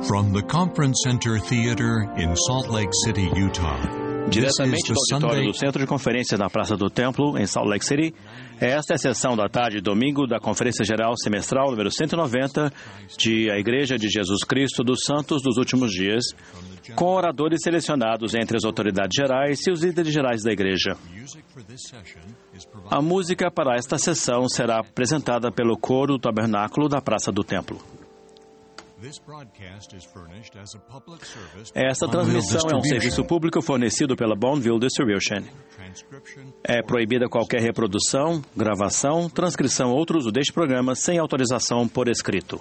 From the Conference Center Theater in Salt Lake City, Utah. Diretamente do auditório do Centro de Conferência na Praça do Templo, em Salt Lake City, esta é a sessão da tarde de domingo da Conferência Geral Semestral número 190 de A Igreja de Jesus Cristo dos Santos dos Últimos Dias, com oradores selecionados entre as autoridades gerais e os líderes gerais da Igreja. A música para esta sessão será apresentada pelo coro do Tabernáculo da Praça do Templo. Esta transmissão é um serviço público fornecido pela Bonneville Distribution. É proibida qualquer reprodução, gravação, transcrição ou outro uso deste programa sem autorização por escrito.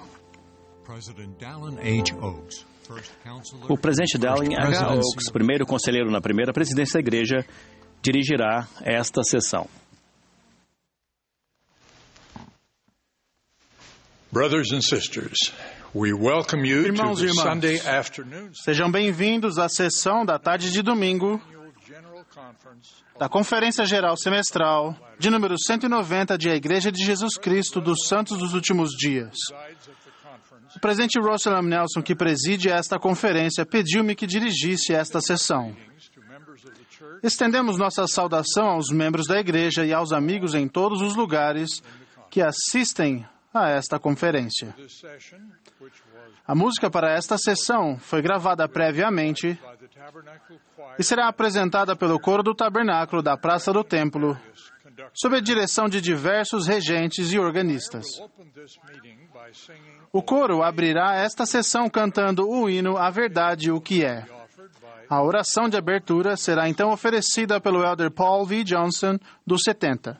O presidente Dallin H. Oaks, primeiro conselheiro na primeira presidência da Igreja, dirigirá esta sessão. Brothers and sisters, we welcome you Irmãos to e the irmãs, Sunday afternoon sejam bem-vindos à sessão da tarde de domingo da Conferência Geral Semestral de número 190 de A Igreja de Jesus Cristo dos Santos dos Últimos Dias. O presidente Russell M. Nelson, que preside esta conferência, pediu-me que dirigisse esta sessão. Estendemos nossa saudação aos membros da Igreja e aos amigos em todos os lugares que assistem a esta conferência. A música para esta sessão foi gravada previamente e será apresentada pelo coro do Tabernáculo da Praça do Templo, sob a direção de diversos regentes e organistas. O coro abrirá esta sessão cantando o hino A Verdade, o que é. A oração de abertura será então oferecida pelo Elder Paul V. Johnson, do 70.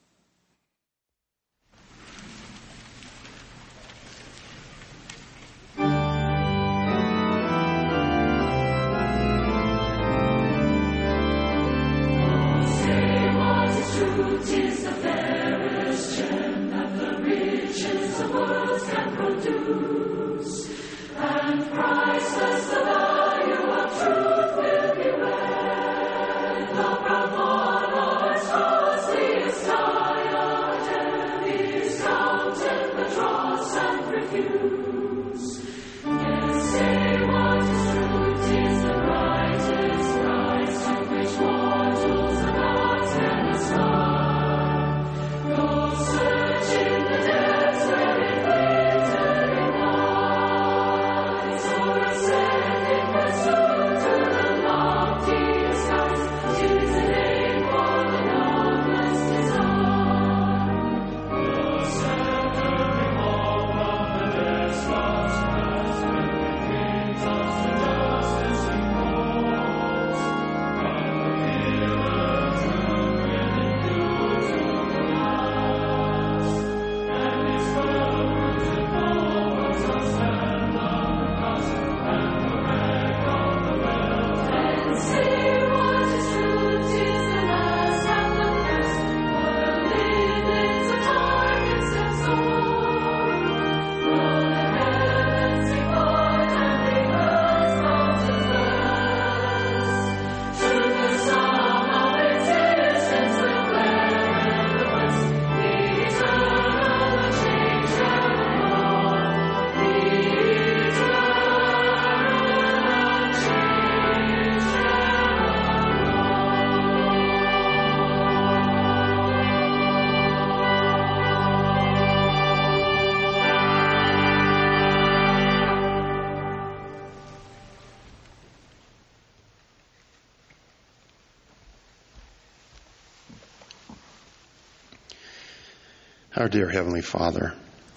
Our dear Heavenly Father,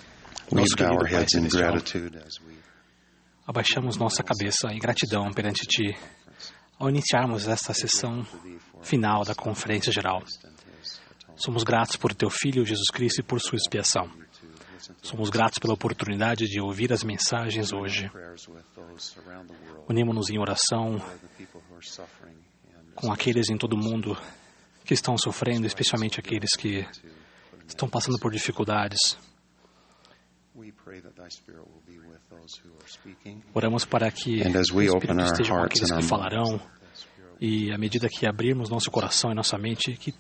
we bow our heads in gratitude as we abaixamos nossa cabeça em gratidão perante Ti ao iniciarmos esta sessão final da Conferência Geral. Somos gratos por Teu Filho Jesus Cristo e por Sua expiação. Somos gratos pela oportunidade de ouvir as mensagens hoje. Unimos-nos em oração com aqueles em todo o mundo que estão sofrendo, especialmente aqueles que estão passando por dificuldades. Oramos para que o Espírito esteja com aqueles que falarão e, à medida que abrirmos nosso coração e nossa mente, que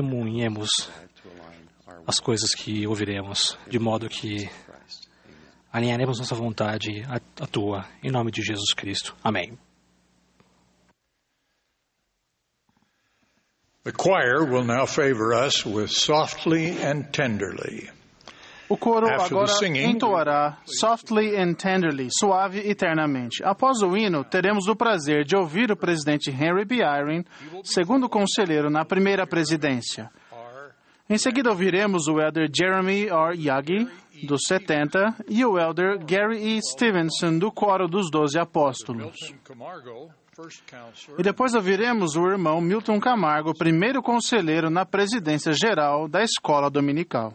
testemunhemos as coisas que ouviremos, de modo que alinharemos nossa vontade à tua, em nome de Jesus Cristo. Amém. The choir will now favor us with Softly and Tenderly. O coro agora entoará Softly and Tenderly, suave e ternamente. Após o hino, teremos o prazer de ouvir o presidente Henry B. Eyring, segundo conselheiro na primeira presidência. Em seguida, ouviremos o elder Jeremy R. Yagi, dos 70, e o elder Gary E. Stevenson, do coro dos 12 apóstolos. E depois ouviremos o irmão Milton Camargo, primeiro conselheiro na presidência geral da escola dominical.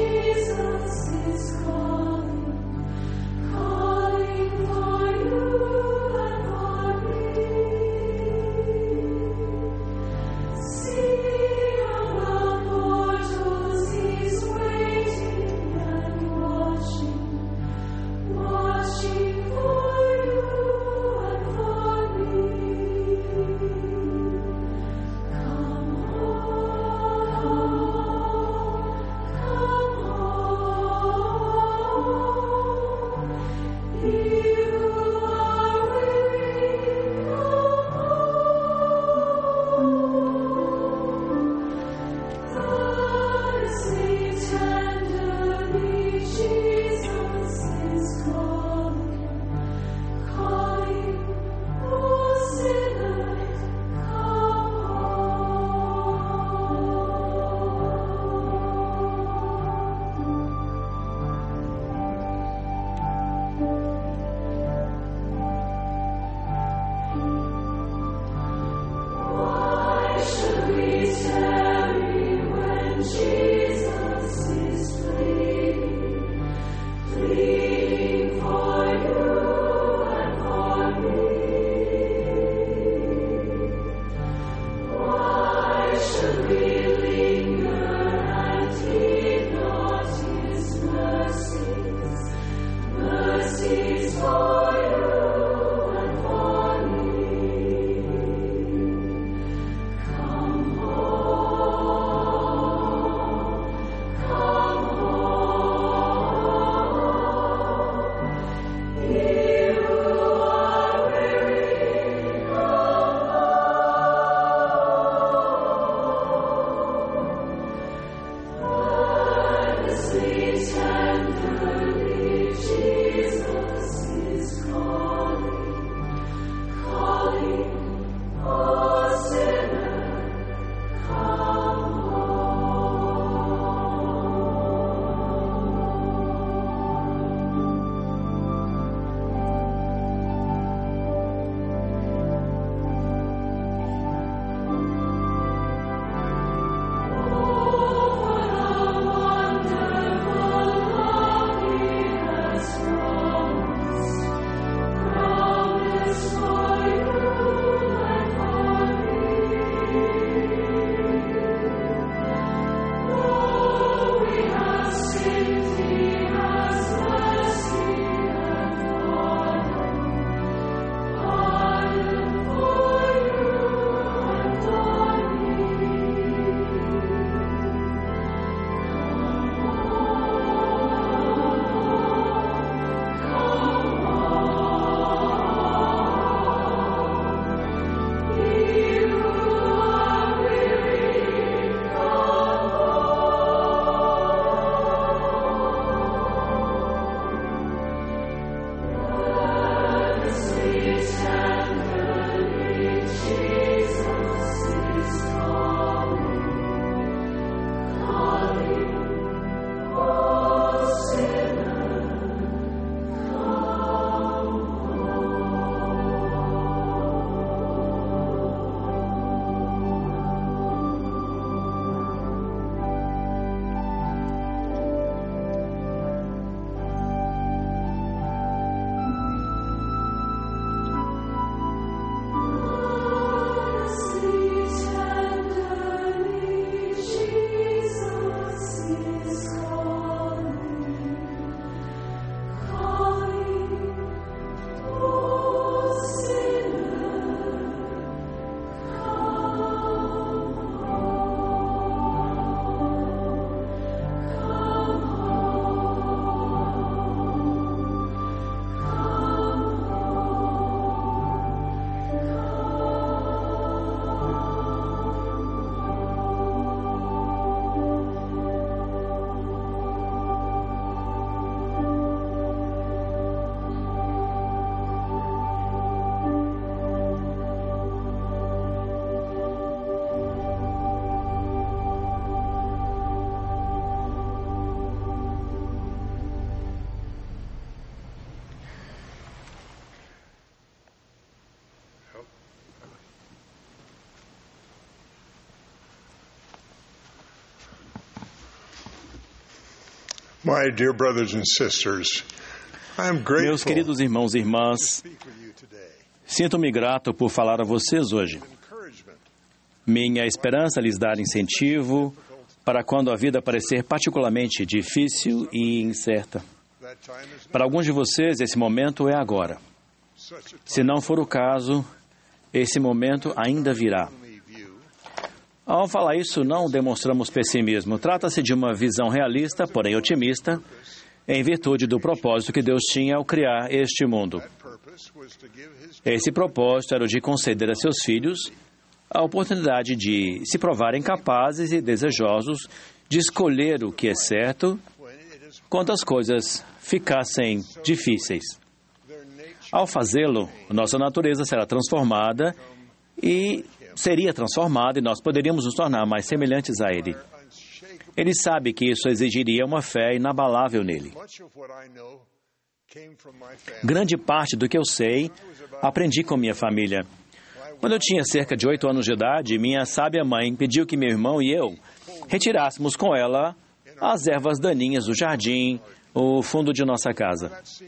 Calling for you. My dear brothers and sisters, I am grateful Meus queridos irmãos e irmãs, sinto-me grato por falar a vocês hoje. Minha esperança é lhes dar incentivo para quando a vida parecer particularmente difícil e incerta. Para alguns de vocês, esse momento é agora. Se não for o caso, esse momento ainda virá. Ao falar isso, não demonstramos pessimismo. Trata-se de uma visão realista, porém otimista, em virtude do propósito que Deus tinha ao criar este mundo. Esse propósito era o de conceder a seus filhos a oportunidade de se provarem capazes e desejosos de escolher o que é certo quando as coisas ficassem difíceis. Ao fazê-lo, nossa natureza será transformada e nós poderíamos nos tornar mais semelhantes a Ele. Ele sabe que isso exigiria uma fé inabalável nele. Grande parte do que eu sei, aprendi com minha família. Quando eu tinha cerca de 8 anos de idade, minha sábia mãe pediu que meu irmão e eu retirássemos com ela as ervas daninhas do jardim, o fundo de nossa casa.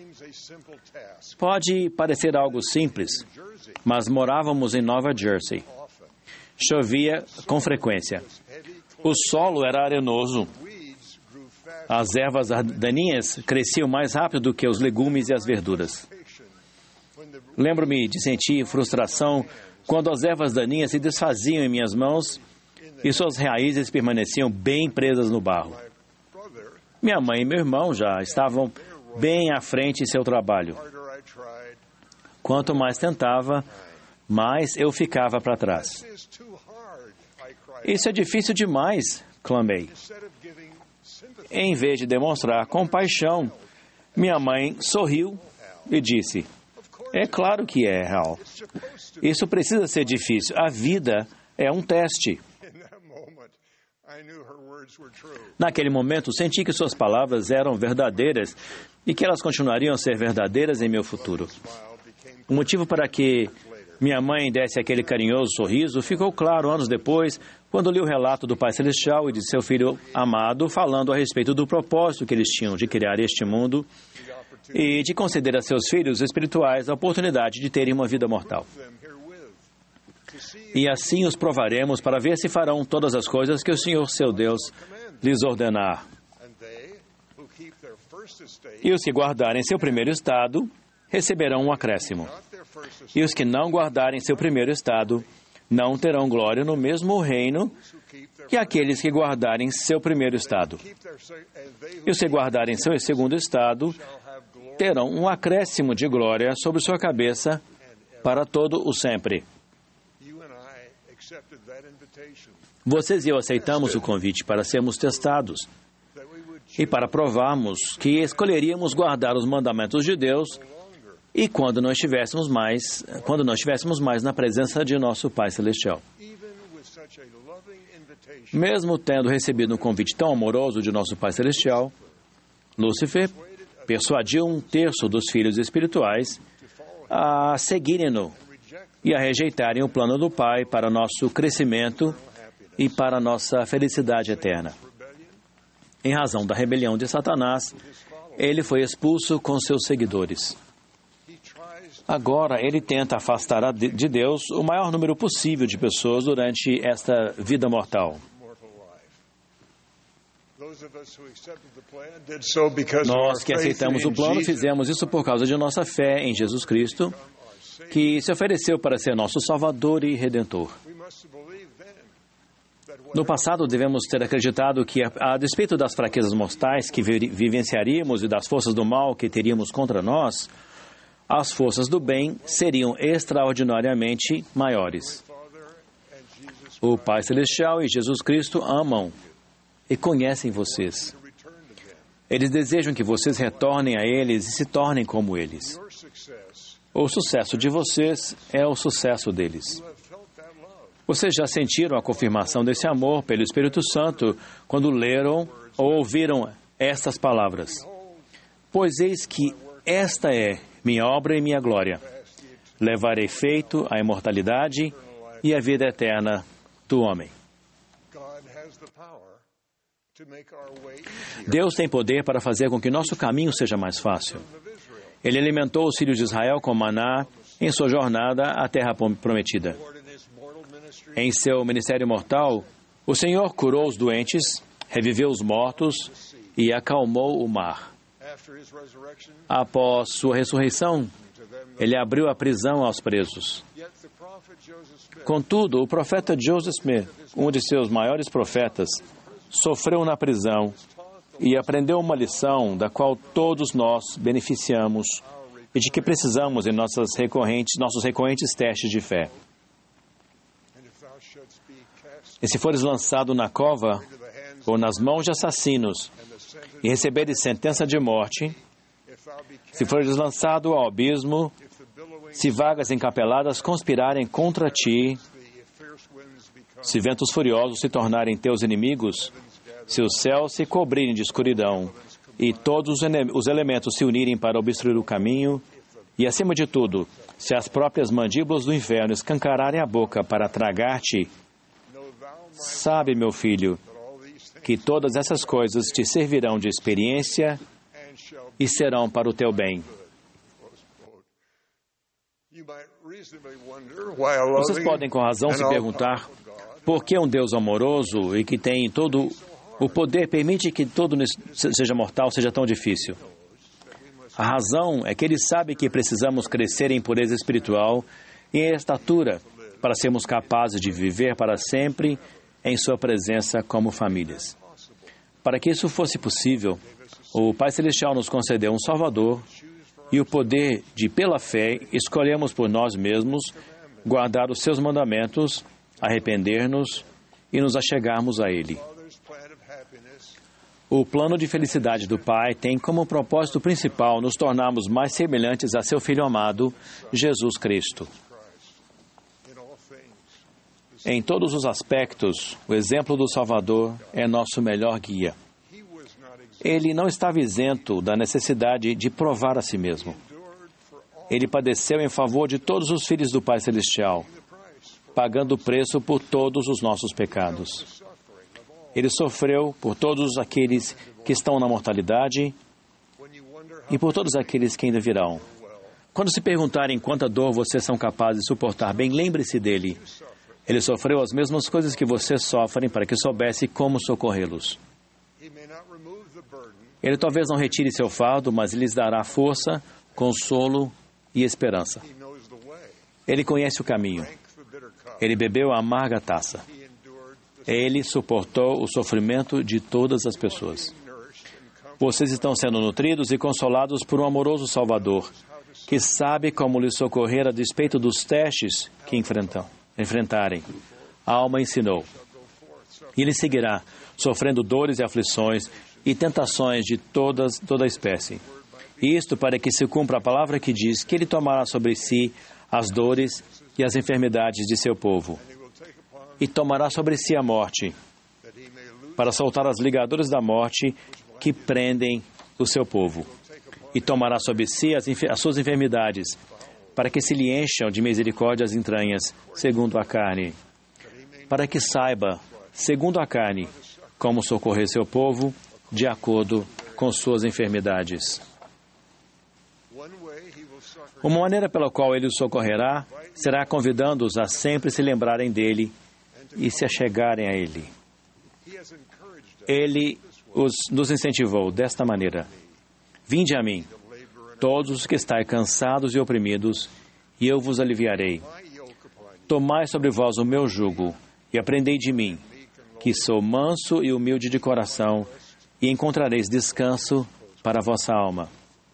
Pode parecer algo simples, mas morávamos em Nova Jersey. Chovia com frequência. O solo era arenoso. As ervas daninhas cresciam mais rápido do que os legumes e as verduras. Lembro-me de sentir frustração quando as ervas daninhas se desfaziam em minhas mãos e suas raízes permaneciam bem presas no barro. Minha mãe e meu irmão já estavam bem à frente em seu trabalho. Quanto mais tentava, mais eu ficava para trás. Isso é difícil demais, clamei. Em vez de demonstrar compaixão, minha mãe sorriu e disse: "É claro que é, Hal. Isso precisa ser difícil. A vida é um teste." Naquele momento, senti que suas palavras eram verdadeiras e que elas continuariam a ser verdadeiras em meu futuro. O motivo para que minha mãe desse aquele carinhoso sorriso ficou claro anos depois, quando li o relato do Pai Celestial e de seu Filho amado, falando a respeito do propósito que eles tinham de criar este mundo e de conceder a seus filhos espirituais a oportunidade de terem uma vida mortal. E assim os provaremos para ver se farão todas as coisas que o Senhor, seu Deus, lhes ordenar. E os que guardarem seu primeiro estado receberão um acréscimo. E os que não guardarem seu primeiro estado não terão glória no mesmo reino que aqueles que guardarem seu primeiro estado. E os que guardarem seu segundo estado terão um acréscimo de glória sobre sua cabeça para todo o sempre. Vocês e eu aceitamos o convite para sermos testados e para provarmos que escolheríamos guardar os mandamentos de Deus e quando não estivéssemos mais na presença de nosso Pai Celestial. Mesmo tendo recebido um convite tão amoroso de nosso Pai Celestial, Lúcifer persuadiu 1/3 dos filhos espirituais a seguirem-no e a rejeitarem o plano do Pai para nosso crescimento e para nossa felicidade eterna. Em razão da rebelião de Satanás, ele foi expulso com seus seguidores. Agora, ele tenta afastar de Deus o maior número possível de pessoas durante esta vida mortal. Nós que aceitamos o plano fizemos isso por causa de nossa fé em Jesus Cristo, que se ofereceu para ser nosso Salvador e Redentor. No passado, devemos ter acreditado que, a despeito das fraquezas mortais que vivenciaríamos e das forças do mal que teríamos contra nós, as forças do bem seriam extraordinariamente maiores. O Pai Celestial e Jesus Cristo amam e conhecem vocês. Eles desejam que vocês retornem a eles e se tornem como eles. O sucesso de vocês é o sucesso deles. Vocês já sentiram a confirmação desse amor pelo Espírito Santo quando leram ou ouviram estas palavras: "Pois eis que esta é minha obra e minha glória. Levarei feito a imortalidade e a vida eterna do homem." Deus tem poder para fazer com que nosso caminho seja mais fácil. Ele alimentou os filhos de Israel com maná em sua jornada à terra prometida. Em seu ministério mortal, o Senhor curou os doentes, reviveu os mortos e acalmou o mar. Após sua ressurreição, ele abriu a prisão aos presos. Contudo, o profeta Joseph Smith, um de seus maiores profetas, sofreu na prisão e aprendeu uma lição da qual todos nós beneficiamos e de que precisamos em nossos recorrentes testes de fé. E se fores lançado na cova ou nas mãos de assassinos e receberes sentença de morte, se fores lançado ao abismo, se vagas encapeladas conspirarem contra ti, se ventos furiosos se tornarem teus inimigos, se os céus se cobrirem de escuridão e todos os elementos se unirem para obstruir o caminho, e, acima de tudo, se as próprias mandíbulas do inferno escancararem a boca para tragar-te, sabe, meu filho, que todas essas coisas te servirão de experiência e serão para o teu bem. Vocês podem com razão se perguntar por que um Deus amoroso e que tem todo o poder permite que todo seja mortal seja tão difícil. A razão é que Ele sabe que precisamos crescer em pureza espiritual e em estatura para sermos capazes de viver para sempre em Sua presença como famílias. Para que isso fosse possível, o Pai Celestial nos concedeu um Salvador e o poder de, pela fé, escolhermos por nós mesmos guardar os Seus mandamentos, arrepender-nos e nos achegarmos a Ele. O plano de felicidade do Pai tem como propósito principal nos tornarmos mais semelhantes a Seu Filho amado, Jesus Cristo. Em todos os aspectos, o exemplo do Salvador é nosso melhor guia. Ele não estava isento da necessidade de provar a si mesmo. Ele padeceu em favor de todos os filhos do Pai Celestial, pagando o preço por todos os nossos pecados. Ele sofreu por todos aqueles que estão na mortalidade e por todos aqueles que ainda virão. Quando se perguntarem quanta dor vocês são capazes de suportar bem, lembre-se dele. Ele sofreu as mesmas coisas que vocês sofrem para que soubesse como socorrê-los. Ele talvez não retire seu fardo, mas lhes dará força, consolo e esperança. Ele conhece o caminho. Ele bebeu a amarga taça. Ele suportou o sofrimento de todas as pessoas. Vocês estão sendo nutridos e consolados por um amoroso Salvador, que sabe como lhes socorrer a despeito dos testes que enfrentarem. A alma ensinou. E ele seguirá, sofrendo dores e aflições e tentações de toda a espécie. Isto para que se cumpra a palavra que diz que ele tomará sobre si as dores e as enfermidades de seu povo. E tomará sobre si a morte, para soltar as ligaduras da morte que prendem o seu povo. E tomará sobre si as suas enfermidades, para que se lhe encham de misericórdia as entranhas, segundo a carne. Para que saiba, segundo a carne, como socorrer seu povo, de acordo com suas enfermidades. Uma maneira pela qual ele os socorrerá será convidando-os a sempre se lembrarem dele e se achegarem a ele. Ele nos incentivou desta maneira: vinde a mim, todos os que estáis cansados e oprimidos, e eu vos aliviarei. Tomai sobre vós o meu jugo e aprendei de mim, que sou manso e humilde de coração, e encontrareis descanso para a vossa alma.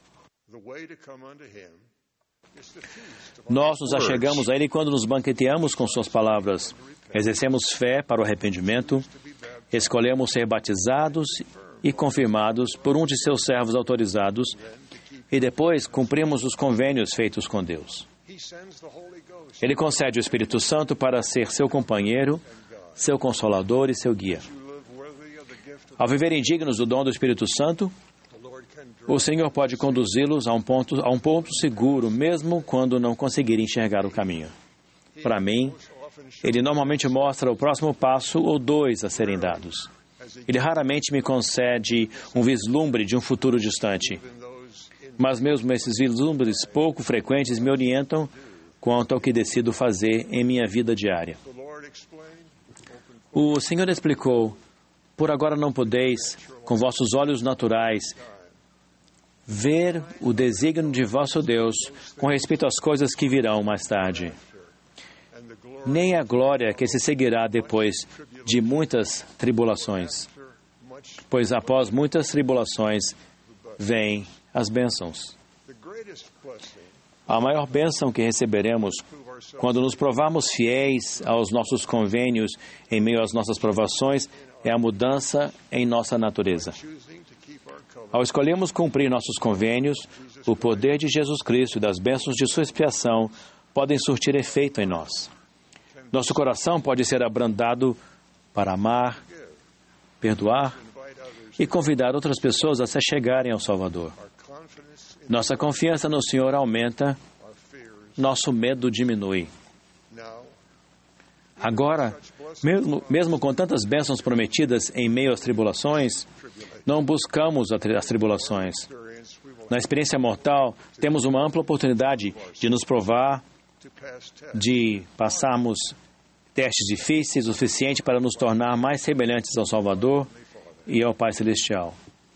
Nós nos achegamos a Ele quando nos banqueteamos com Suas palavras, exercemos fé para o arrependimento, escolhemos ser batizados e confirmados por um de Seus servos autorizados e depois cumprimos os convênios feitos com Deus. Ele concede o Espírito Santo para ser seu companheiro, seu consolador e seu guia. Ao viverem dignos do dom do Espírito Santo, o Senhor pode conduzi-los a um ponto seguro, mesmo quando não conseguirem enxergar o caminho. Para mim, Ele normalmente mostra o próximo passo ou dois a serem dados. Ele raramente me concede um vislumbre de um futuro distante. Mas mesmo esses vislumbres pouco frequentes me orientam quanto ao que decido fazer em minha vida diária. O Senhor explicou: por agora não podeis, com vossos olhos naturais, ver o desígnio de vosso Deus com respeito às coisas que virão mais tarde, nem a glória que se seguirá depois de muitas tribulações. Pois após muitas tribulações vêm as bênçãos. A maior bênção que receberemos quando nos provarmos fiéis aos nossos convênios em meio às nossas provações é a mudança em nossa natureza. Ao escolhermos cumprir nossos convênios, o poder de Jesus Cristo e das bênçãos de sua expiação podem surtir efeito em nós. Nosso coração pode ser abrandado para amar, perdoar e convidar outras pessoas a se chegarem ao Salvador. Nossa confiança no Senhor aumenta, nosso medo diminui. Agora, mesmo com tantas bênçãos prometidas em meio às tribulações, não buscamos as tribulações. Na experiência mortal, temos uma ampla oportunidade de nos provar, de passarmos testes difíceis o suficiente para nos tornar mais semelhantes ao Salvador e ao Pai Celestial.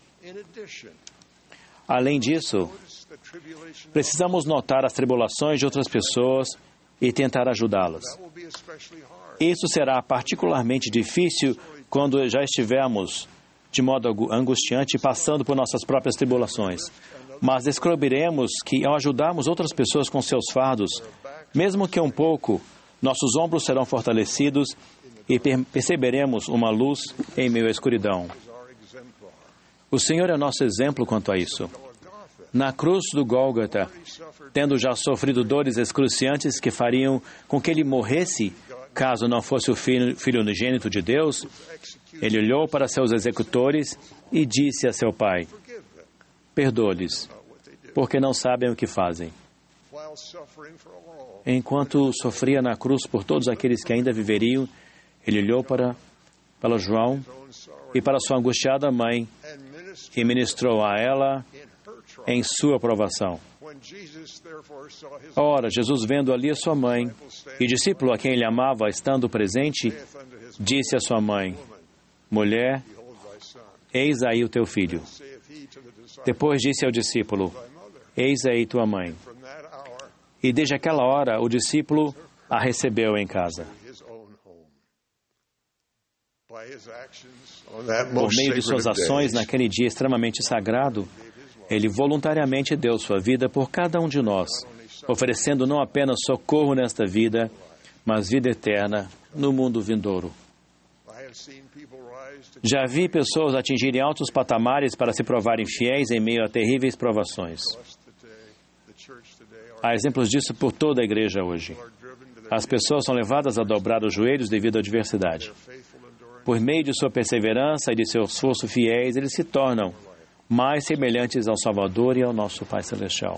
Além disso, precisamos notar as tribulações de outras pessoas e tentar ajudá-las. Isso será particularmente difícil quando já estivermos, de modo angustiante, passando por nossas próprias tribulações. Mas descobriremos que, ao ajudarmos outras pessoas com seus fardos, mesmo que um pouco, nossos ombros serão fortalecidos e perceberemos uma luz em meio à escuridão. O Senhor é nosso exemplo quanto a isso. Na cruz do Gólgota, tendo já sofrido dores excruciantes que fariam com que ele morresse, caso não fosse o Filho unigênito de Deus, ele olhou para seus executores e disse a seu Pai: perdoa-lhes, porque não sabem o que fazem. Enquanto sofria na cruz por todos aqueles que ainda viveriam, ele olhou para João e para sua angustiada mãe e ministrou a ela em sua provação. Ora, Jesus, vendo ali a sua mãe e discípulo a quem ele amava estando presente, disse à sua mãe: mulher, eis aí o teu filho. Depois disse ao discípulo: eis aí tua mãe. E desde aquela hora o discípulo a recebeu em casa. Por meio de suas ações naquele dia extremamente sagrado, ele voluntariamente deu sua vida por cada um de nós, oferecendo não apenas socorro nesta vida, mas vida eterna no mundo vindouro. Já vi pessoas atingirem altos patamares para se provarem fiéis em meio a terríveis provações. Há exemplos disso por toda a igreja hoje. As pessoas são levadas a dobrar os joelhos devido à adversidade. Por meio de sua perseverança e de seu esforço fiéis, eles se tornam mais semelhantes ao Salvador e ao nosso Pai Celestial.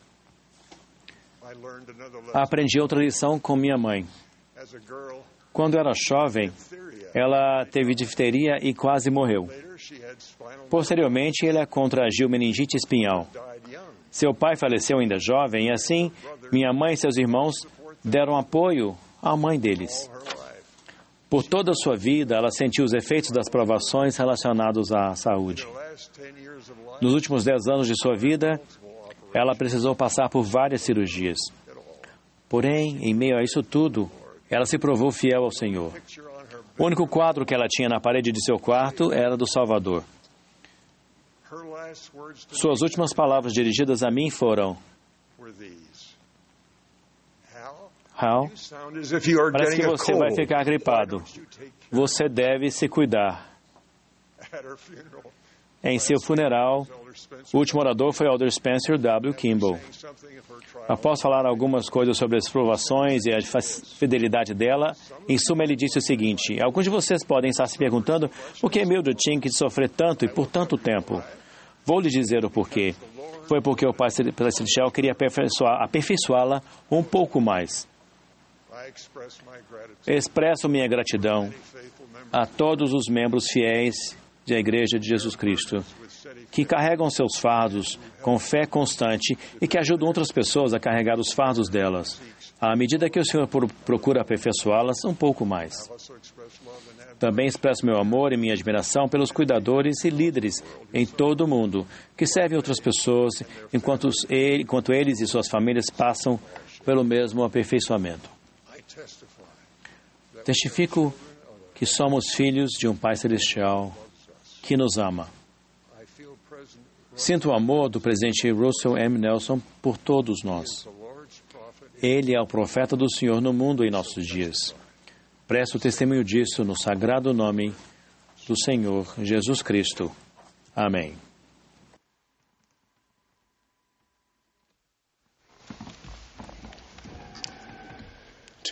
Aprendi outra lição com minha mãe. Quando era jovem, ela teve difteria e quase morreu. Posteriormente, ela contraiu meningite espinhal. Seu pai faleceu ainda jovem e assim, minha mãe e seus irmãos deram apoio à mãe deles. Por toda a sua vida, ela sentiu os efeitos das provações relacionados à saúde. Nos últimos 10 anos de sua vida, ela precisou passar por várias cirurgias. Porém, em meio a isso tudo, ela se provou fiel ao Senhor. O único quadro que ela tinha na parede de seu quarto era do Salvador. Suas últimas palavras dirigidas a mim foram: Hal, parece que você vai ficar gripado. Você deve se cuidar. Em seu funeral, o último orador foi o Elder Spencer W. Kimball. Após falar algumas coisas sobre as provações e a fidelidade dela, em suma ele disse o seguinte: alguns de vocês podem estar se perguntando por que Mildred tinha que sofrer tanto e por tanto tempo. Vou lhe dizer o porquê. Foi porque o Pai Celestial queria aperfeiçoá-la um pouco mais. Expresso minha gratidão a todos os membros fiéis da Igreja de Jesus Cristo, que carregam seus fardos com fé constante e que ajudam outras pessoas a carregar os fardos delas, à medida que o Senhor procura aperfeiçoá-las um pouco mais. Também expresso meu amor e minha admiração pelos cuidadores e líderes em todo o mundo, que servem outras pessoas enquanto eles e suas famílias passam pelo mesmo aperfeiçoamento. Testifico que somos filhos de um Pai Celestial que nos ama. Sinto o amor do presidente Russell M. Nelson por todos nós. Ele é o profeta do Senhor no mundo em nossos dias. Presto testemunho disso no sagrado nome do Senhor Jesus Cristo. Amém. Há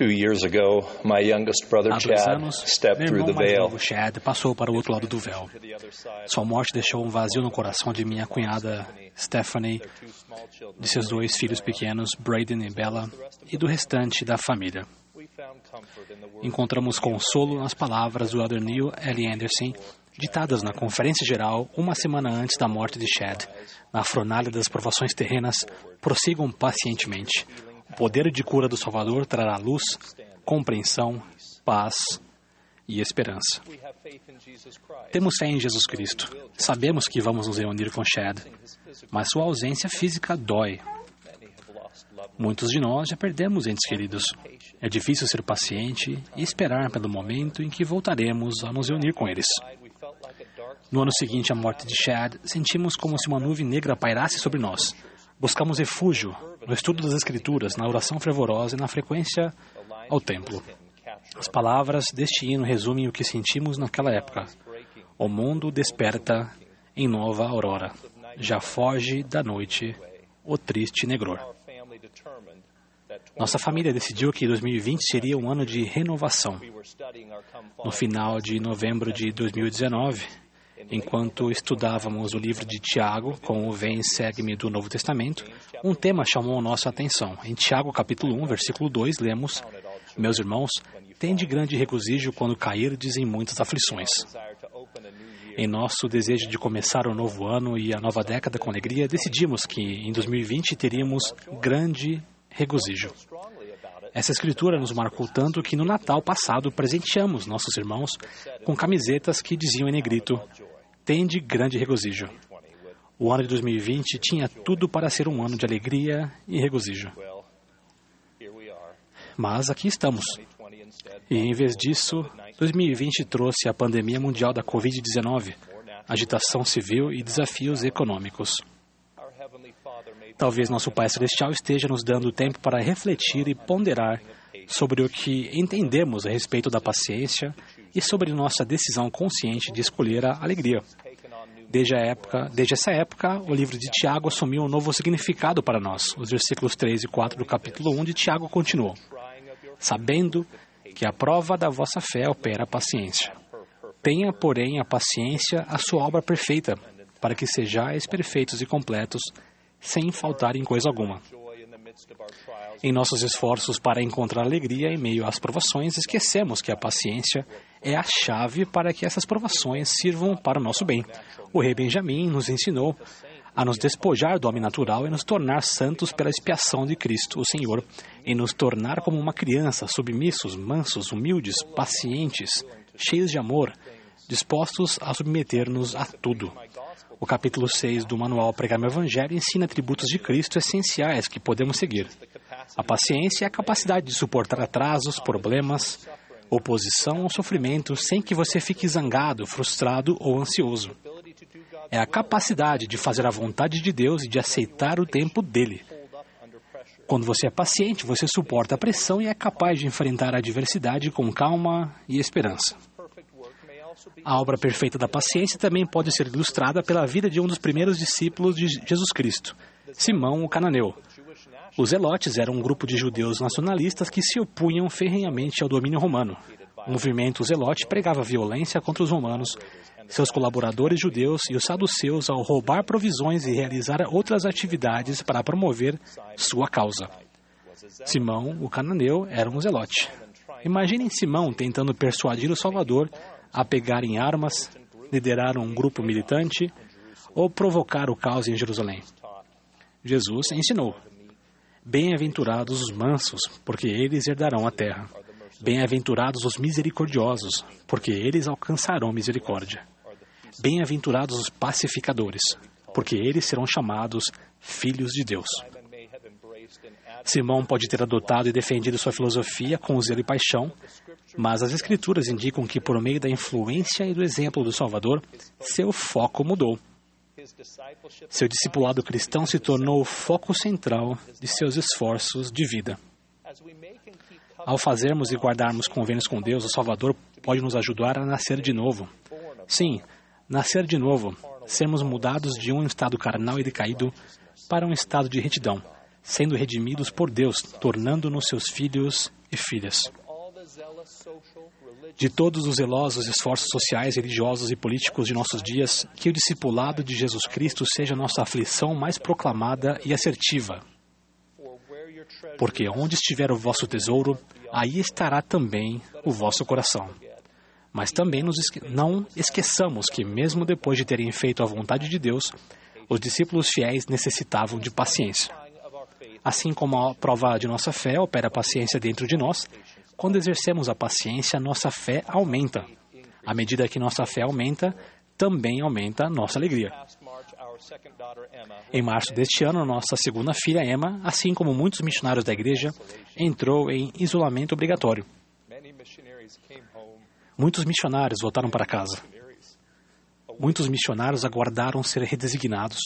2 anos, meu irmão mais novo, Chad, passou para o outro lado do véu. Sua morte deixou um vazio no coração de minha cunhada, Stephanie, de seus 2 filhos pequenos, Braden e Bella, e do restante da família. Encontramos consolo nas palavras do Elder Neil L. Anderson, ditadas na Conferência Geral uma semana antes da morte de Chad. Na fornalha das provações terrenas, prossigam pacientemente. O poder de cura do Salvador trará luz, compreensão, paz e esperança. Temos fé em Jesus Cristo. Sabemos que vamos nos reunir com Chad, mas sua ausência física dói. Muitos de nós já perdemos entes queridos. É difícil ser paciente e esperar pelo momento em que voltaremos a nos reunir com eles. No ano seguinte à morte de Chad, sentimos como se uma nuvem negra pairasse sobre nós. Buscamos refúgio no estudo das Escrituras, na oração fervorosa e na frequência ao templo. As palavras deste hino resumem o que sentimos naquela época. O mundo desperta em nova aurora. Já foge da noite o triste negror. Nossa família decidiu que 2020 seria um ano de renovação. No final de novembro de 2019, enquanto estudávamos o livro de Tiago, com o Vem e Segue-me do Novo Testamento, um tema chamou nossa atenção. Em Tiago, capítulo 1, versículo 2, lemos: Meus irmãos, tende grande regozijo quando cairdes em muitas aflições. Em nosso desejo de começar o novo ano e a nova década com alegria, decidimos que em 2020 teríamos grande regozijo. Essa escritura nos marcou tanto que no Natal passado presenteamos nossos irmãos com camisetas que diziam em negrito: Tende grande regozijo. O ano de 2020 tinha tudo para ser um ano de alegria e regozijo. Mas aqui estamos. E em vez disso, 2020 trouxe a pandemia mundial da Covid-19, agitação civil e desafios econômicos. Talvez nosso Pai Celestial esteja nos dando tempo para refletir e ponderar sobre o que entendemos a respeito da paciência e sobre nossa decisão consciente de escolher a alegria. Desde essa época, o livro de Tiago assumiu um novo significado para nós. Os versículos 3 e 4 do capítulo 1 de Tiago continuam: Sabendo que a prova da vossa fé opera a paciência. Tenha, porém, a paciência a sua obra perfeita, para que sejais perfeitos e completos, sem faltar em coisa alguma. Em nossos esforços para encontrar alegria em meio às provações, esquecemos que a paciência é a chave para que essas provações sirvam para o nosso bem. O rei Benjamim nos ensinou a nos despojar do homem natural e nos tornar santos pela expiação de Cristo, o Senhor, e nos tornar como uma criança, submissos, mansos, humildes, pacientes, cheios de amor, dispostos a submeter-nos a tudo. O capítulo 6 do manual Pregar meu Evangelho ensina atributos de Cristo essenciais que podemos seguir. A paciência é a capacidade de suportar atrasos, problemas, oposição ou sofrimento sem que você fique zangado, frustrado ou ansioso. É a capacidade de fazer a vontade de Deus e de aceitar o tempo dele. Quando você é paciente, você suporta a pressão e é capaz de enfrentar a adversidade com calma e esperança. A obra perfeita da paciência também pode ser ilustrada pela vida de um dos primeiros discípulos de Jesus Cristo, Simão o Cananeu. Os Zelotes eram um grupo de judeus nacionalistas que se opunham ferrenhamente ao domínio romano. O movimento Zelote pregava violência contra os romanos, seus colaboradores judeus e os saduceus ao roubar provisões e realizar outras atividades para promover sua causa. Simão, o cananeu, era um zelote. Imaginem Simão tentando persuadir o Salvador a pegar em armas, liderar um grupo militante ou provocar o caos em Jerusalém. Jesus ensinou: bem-aventurados os mansos, porque eles herdarão a terra. Bem-aventurados os misericordiosos, porque eles alcançarão misericórdia. Bem-aventurados os pacificadores, porque eles serão chamados filhos de Deus. Simão pode ter adotado e defendido sua filosofia com zelo e paixão, mas as Escrituras indicam que, por meio da influência e do exemplo do Salvador, seu foco mudou. Seu discipulado cristão se tornou o foco central de seus esforços de vida. Ao fazermos e guardarmos convênios com Deus, o Salvador pode nos ajudar a nascer de novo. Sim, nascer de novo, sermos mudados de um estado carnal e decaído para um estado de retidão, sendo redimidos por Deus, tornando-nos seus filhos e filhas. De todos os zelosos esforços sociais, religiosos e políticos de nossos dias, que o discipulado de Jesus Cristo seja nossa aflição mais proclamada e assertiva. Porque onde estiver o vosso tesouro, aí estará também o vosso coração. Mas também não esqueçamos que, mesmo depois de terem feito a vontade de Deus, os discípulos fiéis necessitavam de paciência. Assim como a prova de nossa fé opera a paciência dentro de nós, quando exercemos a paciência, nossa fé aumenta. À medida que nossa fé aumenta, também aumenta a nossa alegria. Em março deste ano, nossa segunda filha, Emma, assim como muitos missionários da igreja, entrou em isolamento obrigatório. Muitos missionários voltaram para casa. Muitos missionários aguardaram ser redesignados.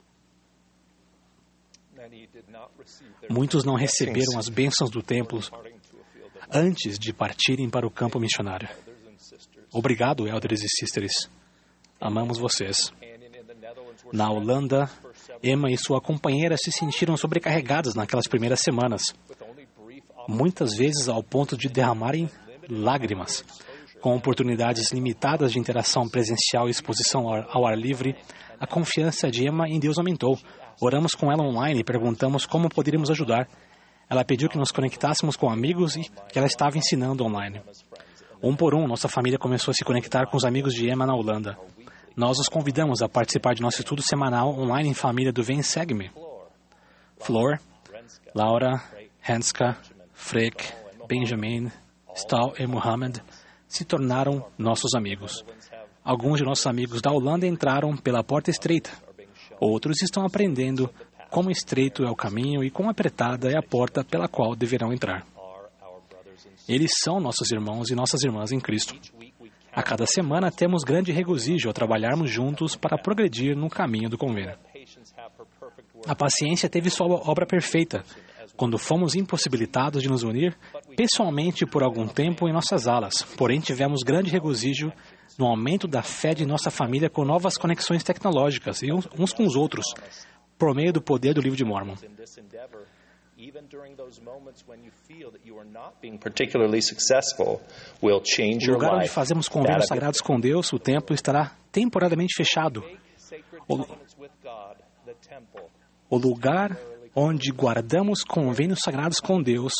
Muitos não receberam as bênçãos do templo antes de partirem para o campo missionário. Obrigado, elders e sisters. Amamos vocês. Na Holanda, Emma e sua companheira se sentiram sobrecarregadas naquelas primeiras semanas, muitas vezes ao ponto de derramarem lágrimas. Com oportunidades limitadas de interação presencial e exposição ao ar livre, a confiança de Emma em Deus aumentou. Oramos com ela online e perguntamos como poderíamos ajudar. Ela pediu que nos conectássemos com amigos e que ela estava ensinando online. Um por um, nossa família começou a se conectar com os amigos de Emma na Holanda. Nós os convidamos a participar de nosso estudo semanal online em família do Vem Segue-me. Flor, Laura, Hanska, Freek, Benjamin, Stahl e Mohammed se tornaram nossos amigos. Alguns de nossos amigos da Holanda entraram pela porta estreita. Outros estão aprendendo quão estreito é o caminho e quão apertada é a porta pela qual deverão entrar. Eles são nossos irmãos e nossas irmãs em Cristo. A cada semana temos grande regozijo ao trabalharmos juntos para progredir no caminho do convênio. A paciência teve sua obra perfeita quando fomos impossibilitados de nos unir pessoalmente por algum tempo em nossas alas. Porém, tivemos grande regozijo no aumento da fé de nossa família com novas conexões tecnológicas e uns com os outros, por meio do poder do Livro de Mórmon. No lugar onde fazemos convênios sagrados com Deus, o templo estará temporariamente fechado. O lugar onde guardamos convênios sagrados com Deus,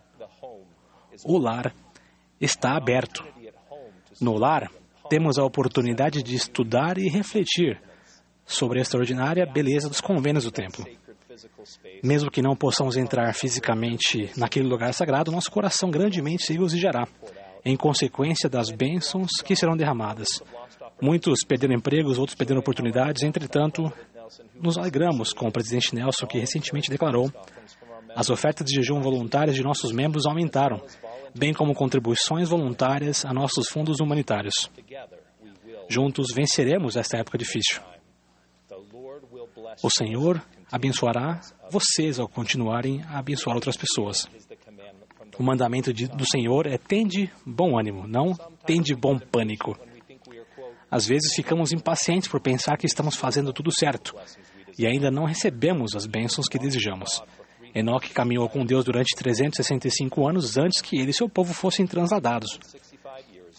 o lar, está aberto. No lar, temos a oportunidade de estudar e refletir sobre a extraordinária beleza dos convênios do templo. Mesmo que não possamos entrar fisicamente naquele lugar sagrado, nosso coração grandemente se regozijará, em consequência das bênçãos que serão derramadas. Muitos perderam empregos, outros perderam oportunidades. Entretanto, nos alegramos com o presidente Nelson, que recentemente declarou: as ofertas de jejum voluntárias de nossos membros aumentaram, bem como contribuições voluntárias a nossos fundos humanitários. Juntos venceremos esta época difícil. O Senhor abençoará vocês ao continuarem a abençoar outras pessoas. O mandamento do Senhor é: tende bom ânimo, não tende bom pânico. Às vezes ficamos impacientes por pensar que estamos fazendo tudo certo e ainda não recebemos as bênçãos que desejamos. Enoque caminhou com Deus durante 365 anos antes que ele e seu povo fossem transladados.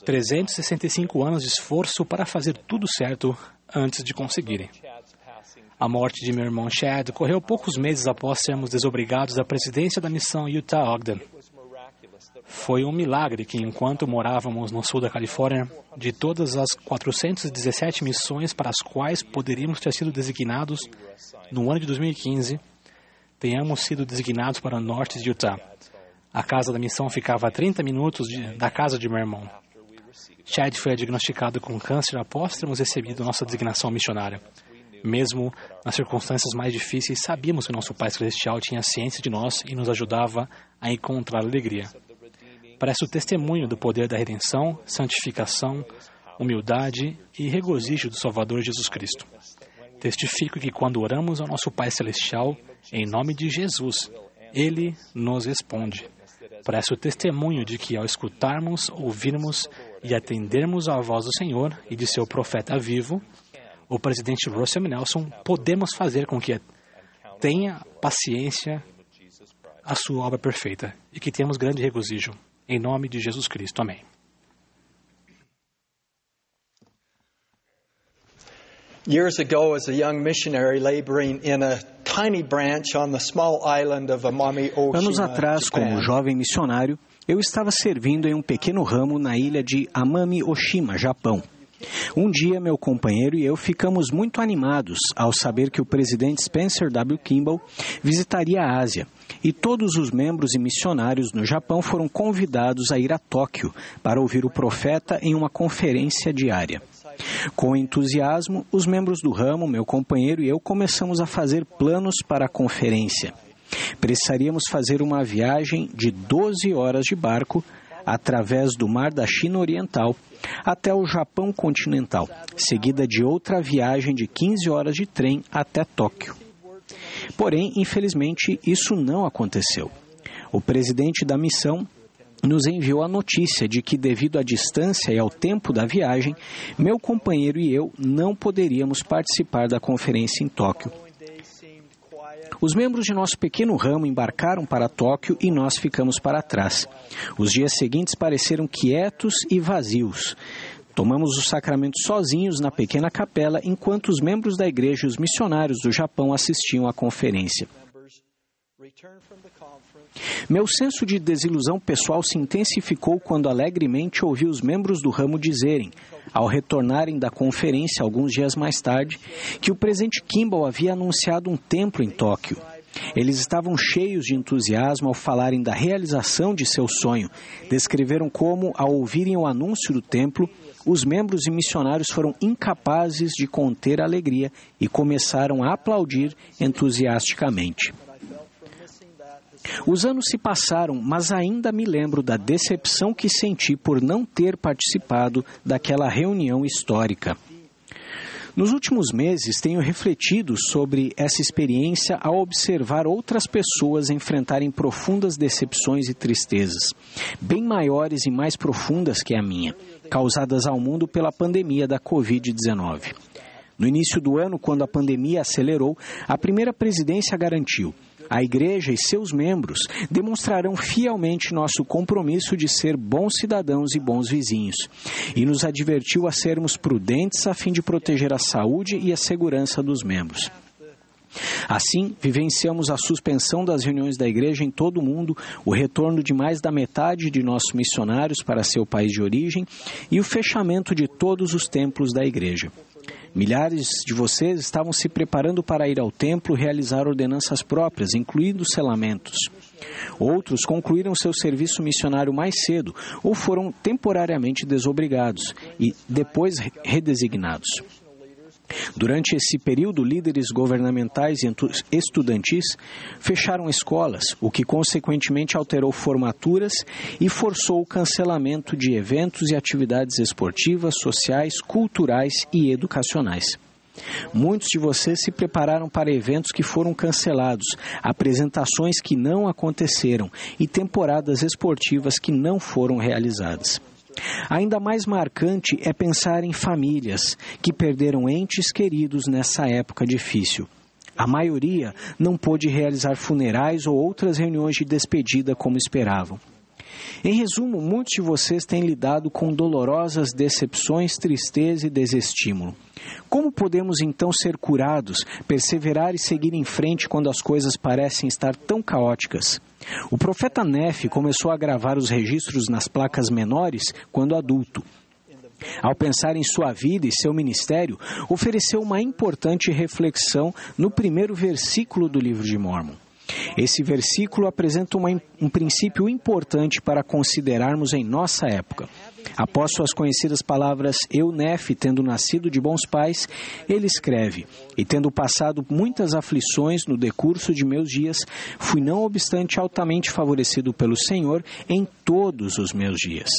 365 anos de esforço para fazer tudo certo antes de conseguirem. A morte de meu irmão Chad ocorreu poucos meses após sermos desobrigados da presidência da missão Utah-Ogden. Foi um milagre que, enquanto morávamos no sul da Califórnia, de todas as 417 missões para as quais poderíamos ter sido designados no ano de 2015, tenhamos sido designados para o norte de Utah. A casa da missão ficava a 30 minutos da casa de meu irmão. Chad foi diagnosticado com câncer após termos recebido nossa designação missionária. Mesmo nas circunstâncias mais difíceis, sabíamos que nosso Pai Celestial tinha ciência de nós e nos ajudava a encontrar alegria. Presto testemunho do poder da redenção, santificação, humildade e regozijo do Salvador Jesus Cristo. Testifico que quando oramos ao nosso Pai Celestial, em nome de Jesus, Ele nos responde. Presto testemunho de que ao escutarmos, ouvirmos e atendermos à voz do Senhor e de seu profeta vivo, o presidente Russell M. Nelson, podemos fazer com que tenha paciência a sua obra perfeita e que tenhamos grande regozijo. Em nome de Jesus Cristo. Amém. Years ago, as a young missionary laboring in a tiny branch on the small island of Amami, Oshima, Anos atrás, como jovem missionário, eu estava servindo em um pequeno ramo na ilha de Amami, Oshima, Japão. Um dia, meu companheiro e eu ficamos muito animados ao saber que o presidente Spencer W. Kimball visitaria a Ásia e todos os membros e missionários no Japão foram convidados a ir a Tóquio para ouvir o profeta em uma conferência diária. Com entusiasmo, os membros do ramo, meu companheiro e eu começamos a fazer planos para a conferência. Precisaríamos fazer uma viagem de 12 horas de barco através do Mar da China Oriental até o Japão continental, seguida de outra viagem de 15 horas de trem até Tóquio. Porém, infelizmente, isso não aconteceu. O presidente da missão nos enviou a notícia de que, devido à distância e ao tempo da viagem, meu companheiro e eu não poderíamos participar da conferência em Tóquio. Os membros de nosso pequeno ramo embarcaram para Tóquio e nós ficamos para trás. Os dias seguintes pareceram quietos e vazios. Tomamos o sacramento sozinhos na pequena capela, enquanto os membros da igreja e os missionários do Japão assistiam à conferência. Meu senso de desilusão pessoal se intensificou quando alegremente ouvi os membros do ramo dizerem, ao retornarem da conferência alguns dias mais tarde, que o presidente Kimball havia anunciado um templo em Tóquio. Eles estavam cheios de entusiasmo ao falarem da realização de seu sonho. Descreveram como, ao ouvirem o anúncio do templo, os membros e missionários foram incapazes de conter a alegria e começaram a aplaudir entusiasticamente. Os anos se passaram, mas ainda me lembro da decepção que senti por não ter participado daquela reunião histórica. Nos últimos meses, tenho refletido sobre essa experiência ao observar outras pessoas enfrentarem profundas decepções e tristezas, bem maiores e mais profundas que a minha, causadas ao mundo pela pandemia da Covid-19. No início do ano, quando a pandemia acelerou, a primeira presidência garantiu: a Igreja e seus membros demonstrarão fielmente nosso compromisso de ser bons cidadãos e bons vizinhos, e nos advertiu a sermos prudentes a fim de proteger a saúde e a segurança dos membros. Assim, vivenciamos a suspensão das reuniões da Igreja em todo o mundo, o retorno de mais da metade de nossos missionários para seu país de origem e o fechamento de todos os templos da Igreja. Milhares de vocês estavam se preparando para ir ao templo e realizar ordenanças próprias, incluindo selamentos. Outros concluíram seu serviço missionário mais cedo ou foram temporariamente desobrigados e depois redesignados. Durante esse período, líderes governamentais e estudantis fecharam escolas, o que consequentemente alterou formaturas e forçou o cancelamento de eventos e atividades esportivas, sociais, culturais e educacionais. Muitos de vocês se prepararam para eventos que foram cancelados, apresentações que não aconteceram e temporadas esportivas que não foram realizadas. Ainda mais marcante é pensar em famílias que perderam entes queridos nessa época difícil. A maioria não pôde realizar funerais ou outras reuniões de despedida como esperavam. Em resumo, muitos de vocês têm lidado com dolorosas decepções, tristeza e desestímulo. Como podemos então ser curados, perseverar e seguir em frente quando as coisas parecem estar tão caóticas? O profeta Nefe começou a gravar os registros nas placas menores quando adulto. Ao pensar em sua vida e seu ministério, ofereceu uma importante reflexão no primeiro versículo do livro de Mórmon. Esse versículo apresenta um princípio importante para considerarmos em nossa época. Após suas conhecidas palavras, eu, Nefe, tendo nascido de bons pais, ele escreve, e tendo passado muitas aflições no decurso de meus dias, fui não obstante altamente favorecido pelo Senhor em todos os meus dias.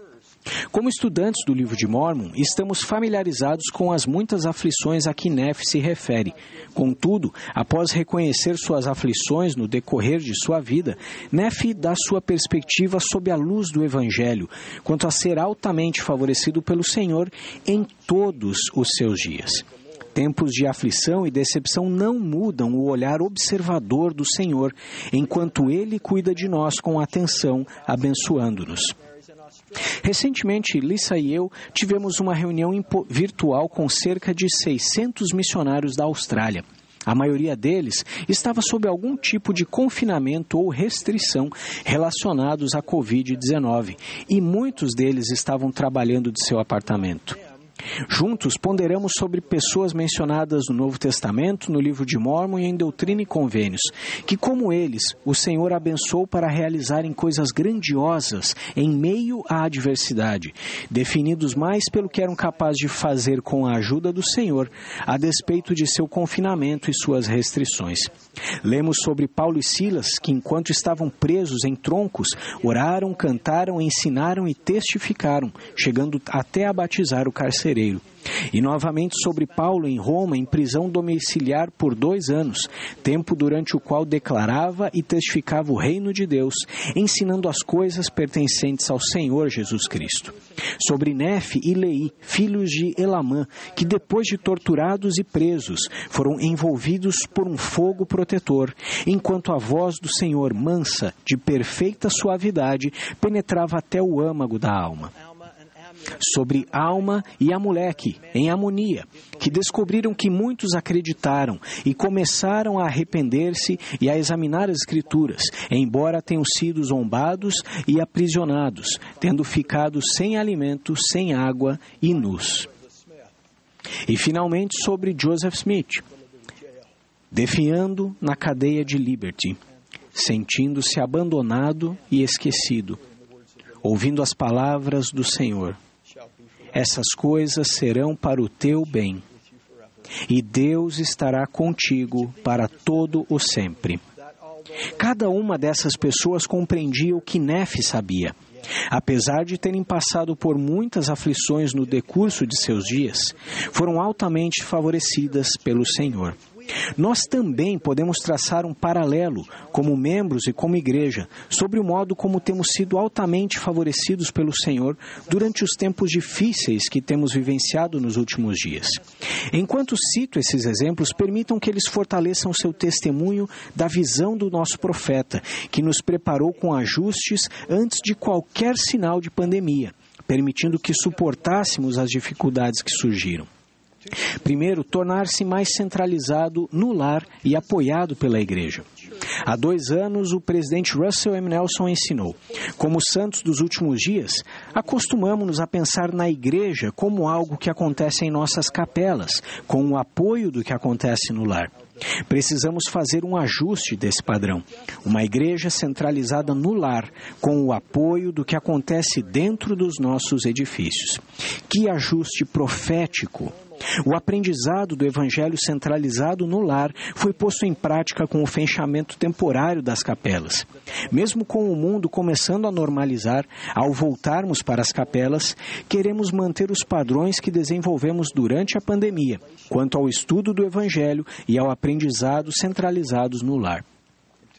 Como estudantes do livro de Mórmon, estamos familiarizados com as muitas aflições a que Nefe se refere. Contudo, após reconhecer suas aflições no decorrer de sua vida, Nefe dá sua perspectiva sob a luz do Evangelho, quanto a ser altamente favorecido pelo Senhor em todos os seus dias. Tempos de aflição e decepção não mudam o olhar observador do Senhor, enquanto Ele cuida de nós com atenção, abençoando-nos. Recentemente, Lisa e eu tivemos uma reunião virtual com cerca de 600 missionários da Austrália. A maioria deles estava sob algum tipo de confinamento ou restrição relacionados à Covid-19 e muitos deles estavam trabalhando de seu apartamento. Juntos, ponderamos sobre pessoas mencionadas no Novo Testamento, no livro de Mórmon e em Doutrina e Convênios, que, como eles, o Senhor abençoou para realizarem coisas grandiosas em meio à adversidade, definidos mais pelo que eram capazes de fazer com a ajuda do Senhor, a despeito de seu confinamento e suas restrições. Lemos sobre Paulo e Silas, que enquanto estavam presos em troncos, oraram, cantaram, ensinaram e testificaram, chegando até a batizar o carcereiro. E novamente sobre Paulo em Roma, em prisão domiciliar por 2 anos, tempo durante o qual declarava e testificava o reino de Deus, ensinando as coisas pertencentes ao Senhor Jesus Cristo. Sobre Nefe e Leí, filhos de Elamã, que depois de torturados e presos, foram envolvidos por um fogo protetor, enquanto a voz do Senhor, mansa, de perfeita suavidade, penetrava até o âmago da alma. Sobre Alma e Amuleque, em Amonia, que descobriram que muitos acreditaram e começaram a arrepender-se e a examinar as Escrituras, embora tenham sido zombados e aprisionados, tendo ficado sem alimento, sem água e nus. E finalmente sobre Joseph Smith, definhando na cadeia de Liberty, sentindo-se abandonado e esquecido, ouvindo as palavras do Senhor. Essas coisas serão para o teu bem, e Deus estará contigo para todo o sempre. Cada uma dessas pessoas compreendia o que Nefe sabia. Apesar de terem passado por muitas aflições no decurso de seus dias, foram altamente favorecidas pelo Senhor. Nós também podemos traçar um paralelo, como membros e como igreja, sobre o modo como temos sido altamente favorecidos pelo Senhor durante os tempos difíceis que temos vivenciado nos últimos dias. Enquanto cito esses exemplos, permitam que eles fortaleçam seu testemunho da visão do nosso profeta, que nos preparou com ajustes antes de qualquer sinal de pandemia, permitindo que suportássemos as dificuldades que surgiram. Primeiro, tornar-se mais centralizado no lar e apoiado pela igreja. Há 2 anos, o presidente Russell M. Nelson ensinou: como santos dos últimos dias, acostumamos-nos a pensar na igreja como algo que acontece em nossas capelas, com o apoio do que acontece no lar. Precisamos fazer um ajuste desse padrão. Uma igreja centralizada no lar, com o apoio do que acontece dentro dos nossos edifícios. Que ajuste profético! O aprendizado do Evangelho centralizado no lar foi posto em prática com o fechamento temporário das capelas. Mesmo com o mundo começando a normalizar, ao voltarmos para as capelas, queremos manter os padrões que desenvolvemos durante a pandemia, quanto ao estudo do Evangelho e ao aprendizado centralizados no lar.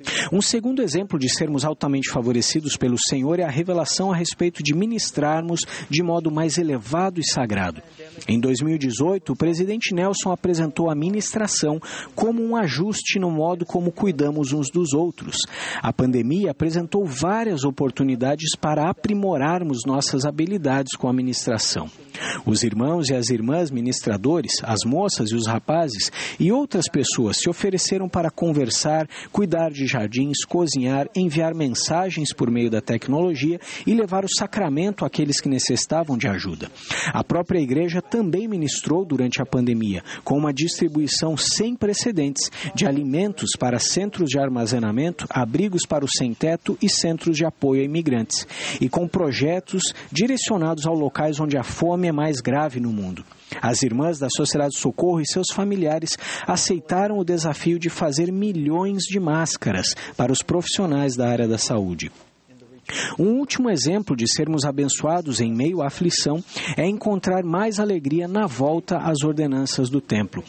Um segundo exemplo de sermos altamente favorecidos pelo Senhor é a revelação a respeito de ministrarmos de modo mais elevado e sagrado. Em 2018, o presidente Nelson apresentou a ministração como um ajuste no modo como cuidamos uns dos outros. A pandemia apresentou várias oportunidades para aprimorarmos nossas habilidades com a ministração. Os irmãos e as irmãs ministradores, as moças e os rapazes e outras pessoas se ofereceram para conversar, cuidar de jardins, cozinhar, enviar mensagens por meio da tecnologia e levar o sacramento àqueles que necessitavam de ajuda. A própria igreja também ministrou durante a pandemia, com uma distribuição sem precedentes de alimentos para centros de armazenamento, abrigos para o sem-teto e centros de apoio a imigrantes, e com projetos direcionados a locais onde a fome é mais grave no mundo. As irmãs da Sociedade Socorro e seus familiares aceitaram o desafio de fazer milhões de máscaras para os profissionais da área da saúde. Um último exemplo de sermos abençoados em meio à aflição é encontrar mais alegria na volta às ordenanças do templo.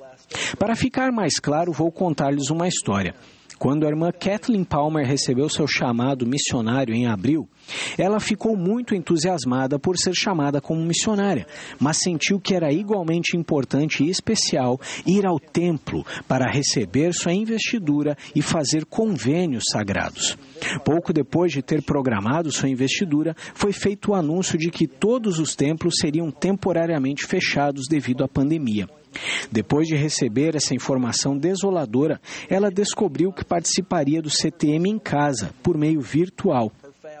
Para ficar mais claro, vou contar-lhes uma história. Quando a irmã Kathleen Palmer recebeu seu chamado missionário em abril, ela ficou muito entusiasmada por ser chamada como missionária, mas sentiu que era igualmente importante e especial ir ao templo para receber sua investidura e fazer convênios sagrados. Pouco depois de ter programado sua investidura, foi feito o anúncio de que todos os templos seriam temporariamente fechados devido à pandemia. Depois de receber essa informação desoladora, ela descobriu que participaria do CTM em casa, por meio virtual.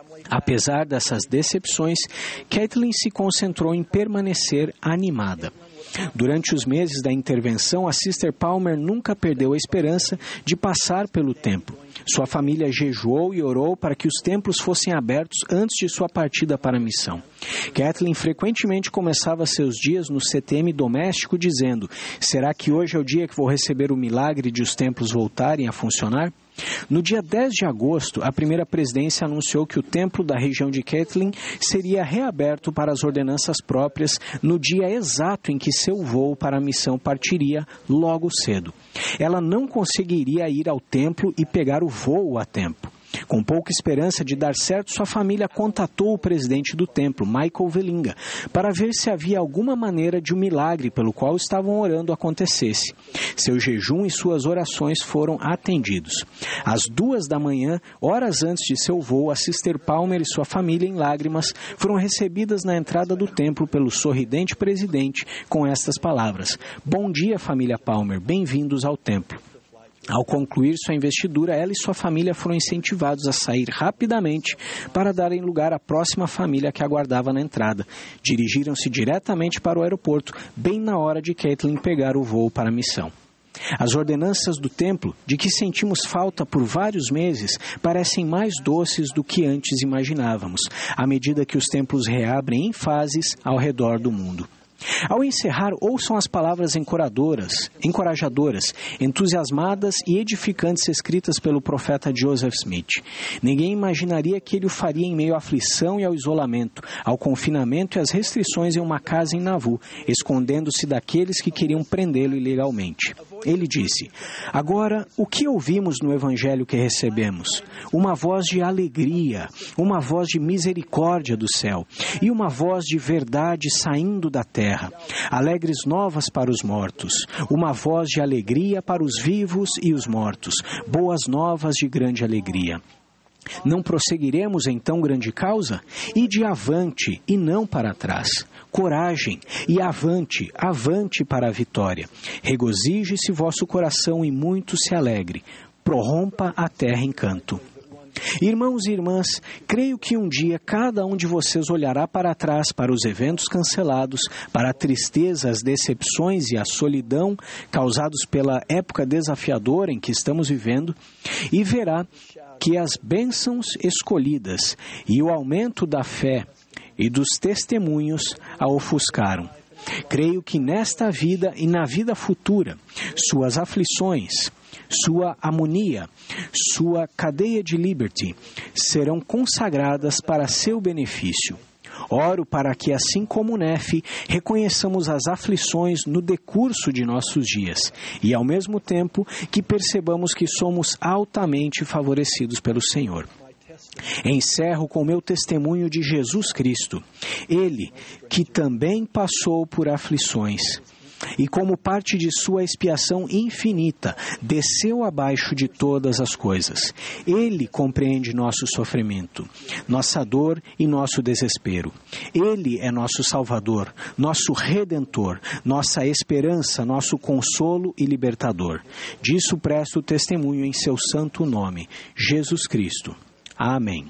Apesar dessas decepções, Kathleen se concentrou em permanecer animada. Durante os meses da intervenção, a Sister Palmer nunca perdeu a esperança de passar pelo templo. Sua família jejuou e orou para que os templos fossem abertos antes de sua partida para a missão. Kathleen frequentemente começava seus dias no CTM doméstico dizendo: será que hoje é o dia que vou receber o milagre de os templos voltarem a funcionar? No dia 10 de agosto, a primeira presidência anunciou que o templo da região de Kathleen seria reaberto para as ordenanças próprias no dia exato em que seu voo para a missão partiria logo cedo. Ela não conseguiria ir ao templo e pegar o voo a tempo. Com pouca esperança de dar certo, sua família contatou o presidente do templo, Michael Velinga, para ver se havia alguma maneira de um milagre pelo qual estavam orando acontecesse. Seu jejum e suas orações foram atendidos. Às 2h, horas antes de seu voo, a Sister Palmer e sua família, em lágrimas, foram recebidas na entrada do templo pelo sorridente presidente com estas palavras: "Bom dia, família Palmer, bem-vindos ao templo." Ao concluir sua investidura, ela e sua família foram incentivados a sair rapidamente para darem lugar à próxima família que aguardava na entrada. Dirigiram-se diretamente para o aeroporto, bem na hora de Kathleen pegar o voo para a missão. As ordenanças do templo, de que sentimos falta por vários meses, parecem mais doces do que antes imaginávamos, à medida que os templos reabrem em fases ao redor do mundo. Ao encerrar, ouçam as palavras encorajadoras, entusiasmadas e edificantes escritas pelo profeta Joseph Smith. Ninguém imaginaria que ele o faria em meio à aflição e ao isolamento, ao confinamento e às restrições em uma casa em Nauvoo, escondendo-se daqueles que queriam prendê-lo ilegalmente. Ele disse: "Agora, o que ouvimos no evangelho que recebemos? Uma voz de alegria, uma voz de misericórdia do céu e uma voz de verdade saindo da terra. Alegres novas para os mortos, uma voz de alegria para os vivos e os mortos, boas novas de grande alegria. Não prosseguiremos em tão grande causa? Ide avante e não para trás. Coragem e avante, avante para a vitória. Regozije-se vosso coração e muito se alegre. Prorrompa a terra em canto." Irmãos e irmãs, creio que um dia cada um de vocês olhará para trás para os eventos cancelados, para a tristeza, as decepções e a solidão causados pela época desafiadora em que estamos vivendo e verá que as bênçãos escolhidas e o aumento da fé e dos testemunhos a ofuscaram. Creio que nesta vida e na vida futura, suas aflições, sua harmonia, sua cadeia de Liberty serão consagradas para seu benefício. Oro para que, assim como Nefe, reconheçamos as aflições no decurso de nossos dias e, ao mesmo tempo, que percebamos que somos altamente favorecidos pelo Senhor. Encerro com meu testemunho de Jesus Cristo, Ele que também passou por aflições e, como parte de sua expiação infinita, desceu abaixo de todas as coisas. Ele compreende nosso sofrimento, nossa dor e nosso desespero. Ele é nosso Salvador, nosso Redentor, nossa esperança, nosso consolo e libertador. Disso presto testemunho em seu santo nome, Jesus Cristo. Amém.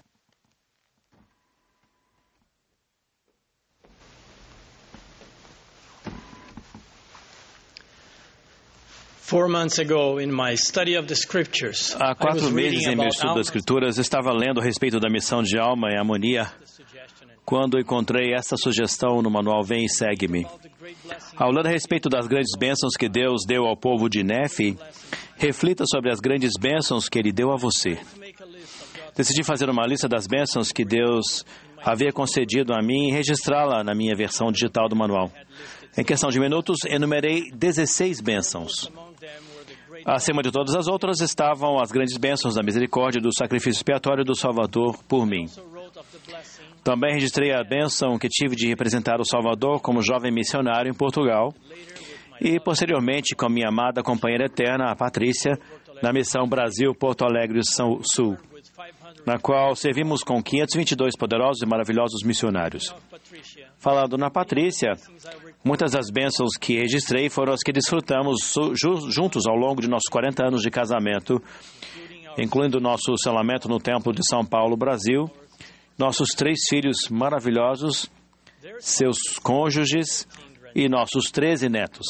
Há 4 meses, em meu estudo das Escrituras, estava lendo a respeito da missão de alma e harmonia, quando encontrei essa sugestão no manual Vem e Segue-me. Ao ler a respeito das grandes bênçãos que Deus deu ao povo de Nefe, reflita sobre as grandes bênçãos que Ele deu a você. Decidi fazer uma lista das bênçãos que Deus havia concedido a mim e registrá-la na minha versão digital do manual. Em questão de minutos, enumerei 16 bênçãos. Acima de todas as outras estavam as grandes bênçãos da misericórdia e do sacrifício expiatório do Salvador por mim. Também registrei a bênção que tive de representar o Salvador como jovem missionário em Portugal e, posteriormente, com minha amada companheira eterna, a Patrícia, na missão Brasil-Porto Alegre-Sul, na qual servimos com 522 poderosos e maravilhosos missionários. Falando na Patrícia, muitas das bênçãos que registrei foram as que desfrutamos juntos ao longo de nossos 40 anos de casamento, incluindo nosso selamento no Templo de São Paulo, Brasil, nossos 3 filhos maravilhosos, seus cônjuges e nossos 13 netos.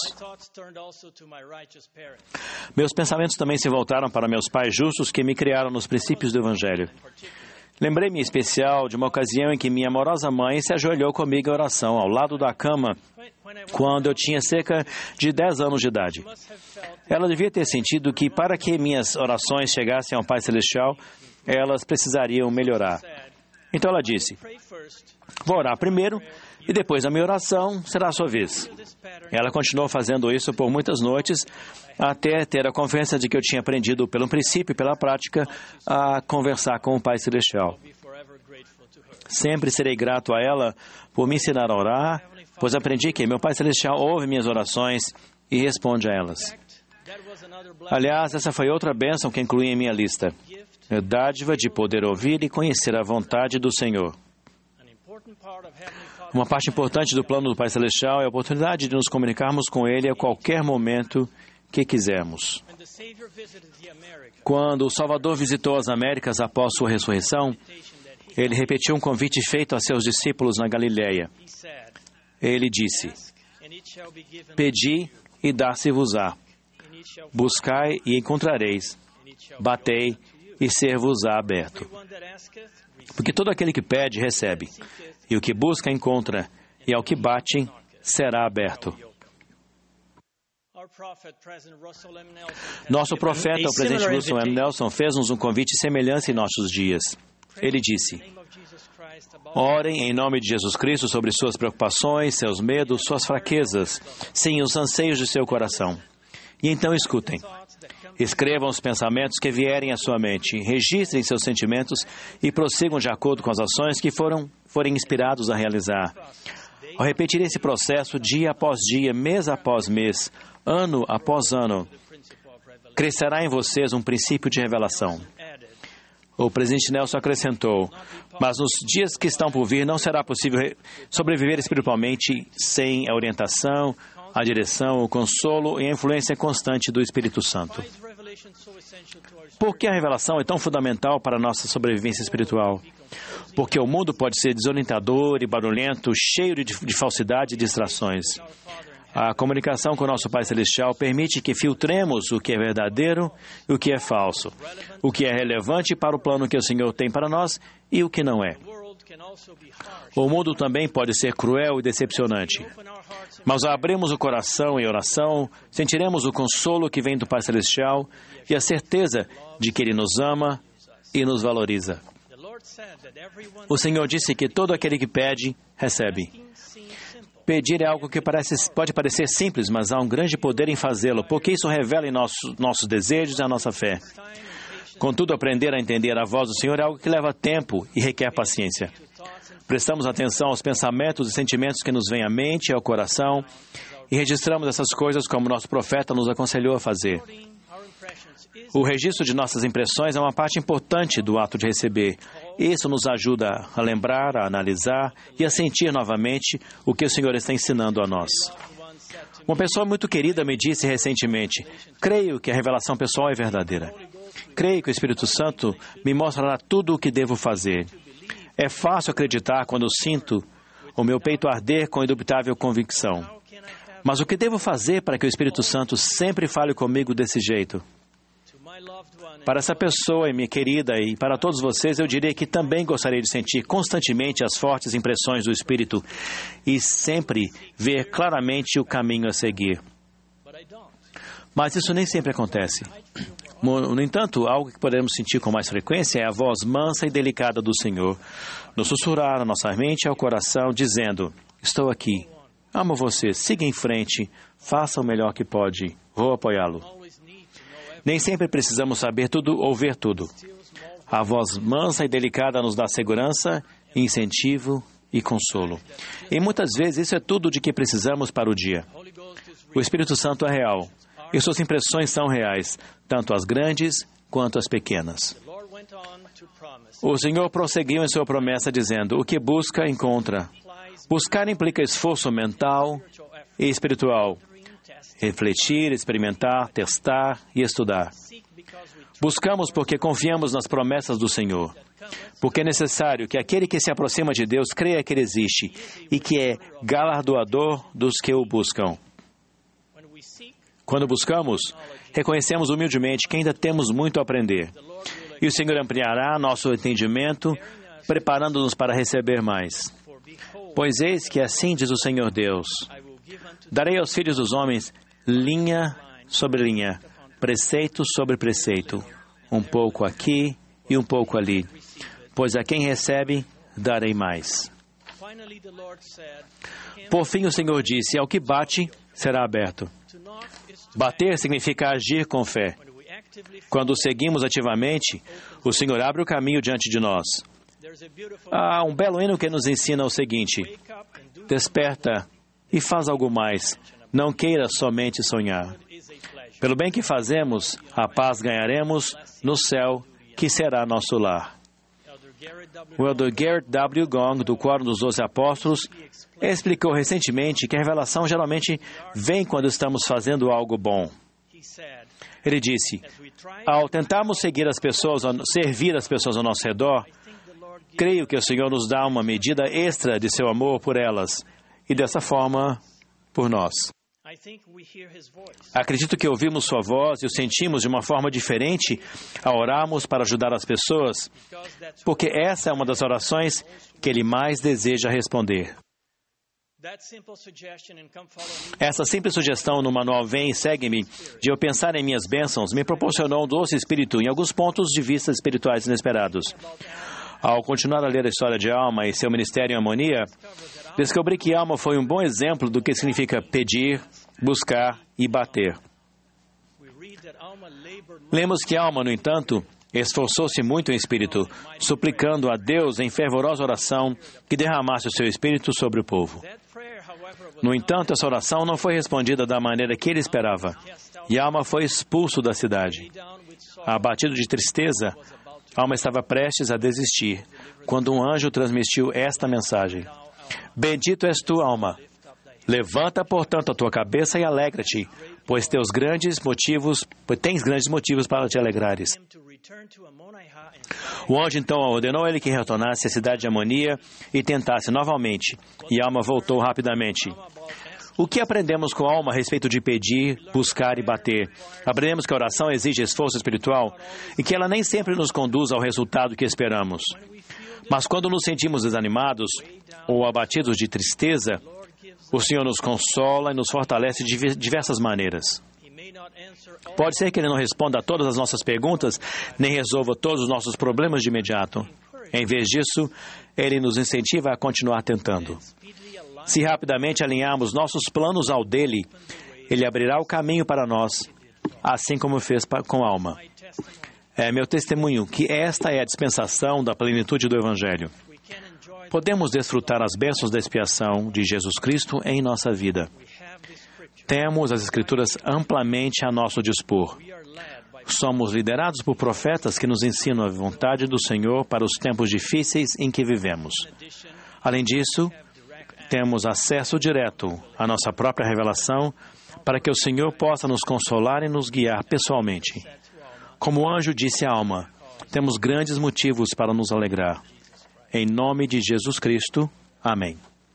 Meus pensamentos também se voltaram para meus pais justos que me criaram nos princípios do Evangelho. Lembrei-me em especial de uma ocasião em que minha amorosa mãe se ajoelhou comigo em oração ao lado da cama quando eu tinha cerca de 10 anos de idade. Ela devia ter sentido que para que minhas orações chegassem ao Pai Celestial, elas precisariam melhorar. Então ela disse: vou orar primeiro e depois da minha oração será a sua vez. Ela continuou fazendo isso por muitas noites, até ter a confiança de que eu tinha aprendido pelo princípio e pela prática a conversar com o Pai Celestial. Sempre serei grato a ela por me ensinar a orar, pois aprendi que meu Pai Celestial ouve minhas orações e responde a elas. Aliás, essa foi outra bênção que incluí em minha lista: a dádiva de poder ouvir e conhecer a vontade do Senhor. Uma parte importante do plano do Pai Celestial é a oportunidade de nos comunicarmos com Ele a qualquer momento que quisermos. Quando o Salvador visitou as Américas após sua ressurreição, Ele repetiu um convite feito a seus discípulos na Galileia. Ele disse: pedi e dar-se-vos-á. Buscai e encontrareis. Batei e ser-vos-á aberto. Porque todo aquele que pede, recebe. E o que busca, encontra. E ao que bate, será aberto. Nosso profeta, o presidente Russell M. Nelson, fez-nos um convite semelhante em nossos dias. Ele disse: orem em nome de Jesus Cristo sobre suas preocupações, seus medos, suas fraquezas, sim, os anseios de seu coração. E então escutem. Escrevam os pensamentos que vierem à sua mente, registrem seus sentimentos e prossigam de acordo com as ações que forem inspirados a realizar. Ao repetir esse processo dia após dia, mês após mês, ano após ano, crescerá em vocês um princípio de revelação. O presidente Nelson acrescentou: mas nos dias que estão por vir não será possível sobreviver espiritualmente sem a orientação, a direção, o consolo e a influência constante do Espírito Santo. Por que a revelação é tão fundamental para a nossa sobrevivência espiritual? Porque o mundo pode ser desorientador e barulhento, cheio de falsidade e distrações. A comunicação com o nosso Pai Celestial permite que filtremos o que é verdadeiro e o que é falso, o que é relevante para o plano que o Senhor tem para nós e o que não é. O mundo também pode ser cruel e decepcionante. Mas ao abrirmos o coração em oração, sentiremos o consolo que vem do Pai Celestial e a certeza de que Ele nos ama e nos valoriza. O Senhor disse que todo aquele que pede, recebe. Pedir é algo que pode parecer simples, mas há um grande poder em fazê-lo, porque isso revela em nossos desejos e a nossa fé. Contudo, aprender a entender a voz do Senhor é algo que leva tempo e requer paciência. Prestamos atenção aos pensamentos e sentimentos que nos vêm à mente e ao coração e registramos essas coisas como nosso profeta nos aconselhou a fazer. O registro de nossas impressões é uma parte importante do ato de receber. Isso nos ajuda a lembrar, a analisar e a sentir novamente o que o Senhor está ensinando a nós. Uma pessoa muito querida me disse recentemente: creio que a revelação pessoal é verdadeira. Creio que o Espírito Santo me mostrará tudo o que devo fazer. É fácil acreditar quando sinto o meu peito arder com indubitável convicção. Mas o que devo fazer para que o Espírito Santo sempre fale comigo desse jeito? Para essa pessoa, minha querida, e para todos vocês, eu diria que também gostaria de sentir constantemente as fortes impressões do Espírito e sempre ver claramente o caminho a seguir. Mas isso nem sempre acontece. No entanto, algo que podemos sentir com mais frequência é a voz mansa e delicada do Senhor, nos sussurrar na nossa mente e ao coração, dizendo: estou aqui, amo você, siga em frente, faça o melhor que pode, vou apoiá-lo. Nem sempre precisamos saber tudo ou ver tudo. A voz mansa e delicada nos dá segurança, incentivo e consolo. E muitas vezes isso é tudo de que precisamos para o dia. O Espírito Santo é real. E suas impressões são reais, tanto as grandes quanto as pequenas. O Senhor prosseguiu em sua promessa dizendo: o que busca, encontra. Buscar implica esforço mental e espiritual. Refletir, experimentar, testar e estudar. Buscamos porque confiamos nas promessas do Senhor. Porque é necessário que aquele que se aproxima de Deus creia que Ele existe e que é galardoador dos que o buscam. Quando buscamos, reconhecemos humildemente que ainda temos muito a aprender. E o Senhor ampliará nosso entendimento, preparando-nos para receber mais. Pois eis que assim diz o Senhor Deus: darei aos filhos dos homens linha sobre linha, preceito sobre preceito, um pouco aqui e um pouco ali, pois a quem recebe, darei mais. Por fim, o Senhor disse: ao que bate, será aberto. Bater significa agir com fé. Quando seguimos ativamente, o Senhor abre o caminho diante de nós. Há um belo hino que nos ensina o seguinte: desperta e faz algo mais. Não queira somente sonhar. Pelo bem que fazemos, a paz ganharemos no céu, que será nosso lar. O Elder Garrett W. Gong, do Quórum dos 12 Apóstolos, explicou recentemente que a revelação geralmente vem quando estamos fazendo algo bom. Ele disse: ao tentarmos servir as pessoas ao nosso redor, creio que o Senhor nos dá uma medida extra de seu amor por elas, e dessa forma, por nós. Acredito que ouvimos sua voz e o sentimos de uma forma diferente ao orarmos para ajudar as pessoas, porque essa é uma das orações que Ele mais deseja responder. Essa simples sugestão no manual Vem e Segue-me, de eu pensar em minhas bênçãos, me proporcionou um doce espírito em alguns pontos de vista espirituais inesperados. Ao continuar a ler a história de Alma e seu ministério em harmonia, descobri que Alma foi um bom exemplo do que significa pedir, buscar e bater. Lemos que Alma, no entanto, esforçou-se muito em espírito, suplicando a Deus em fervorosa oração que derramasse o seu espírito sobre o povo. No entanto, essa oração não foi respondida da maneira que ele esperava, e Alma foi expulso da cidade. Abatido de tristeza, Alma estava prestes a desistir, quando um anjo transmitiu esta mensagem: bendito és tu, Alma. Levanta, portanto, a tua cabeça e alegra-te, pois tens grandes motivos para te alegrares. O anjo então ordenou ele que retornasse à cidade de Amonia e tentasse novamente, e Alma voltou rapidamente. O que aprendemos com Alma a respeito de pedir, buscar e bater? Aprendemos que a oração exige esforço espiritual e que ela nem sempre nos conduz ao resultado que esperamos. Mas quando nos sentimos desanimados ou abatidos de tristeza, o Senhor nos consola e nos fortalece de diversas maneiras. Pode ser que Ele não responda a todas as nossas perguntas, nem resolva todos os nossos problemas de imediato. Em vez disso, Ele nos incentiva a continuar tentando. Se rapidamente alinharmos nossos planos ao dele, Ele abrirá o caminho para nós, assim como fez com a alma. É meu testemunho que esta é a dispensação da plenitude do Evangelho. Podemos desfrutar as bênçãos da expiação de Jesus Cristo em nossa vida. Temos as Escrituras amplamente a nosso dispor. Somos liderados por profetas que nos ensinam a vontade do Senhor para os tempos difíceis em que vivemos. Além disso, temos acesso direto à nossa própria revelação para que o Senhor possa nos consolar e nos guiar pessoalmente. Como o anjo disse à alma, temos grandes motivos para nos alegrar. Em nome de Jesus Cristo. Amém.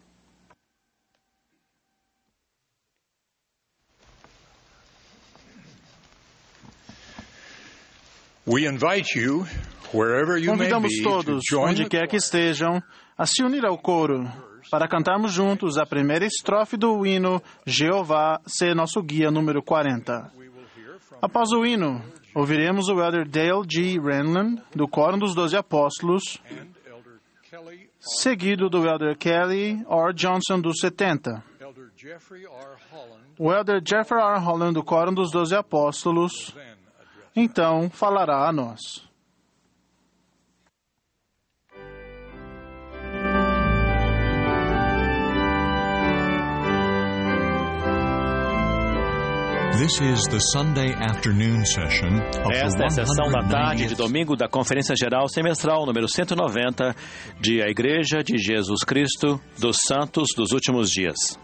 Convidamos todos, onde quer que estejam, a se unir ao coro para cantarmos juntos a primeira estrofe do hino Jeová ser nosso guia número 40. Após o hino, ouviremos o Elder Dale G. Renlund, do Quórum dos 12 Apóstolos, seguido do Elder Kelly R. Johnson, do 70. O Elder Jeffrey R. Holland, do Quórum dos 12 Apóstolos, então falará a nós. This is the Sunday afternoon session of Esta é a sessão da tarde de domingo da Conferência Geral Semestral número 190 de A Igreja de Jesus Cristo dos Santos dos Últimos Dias.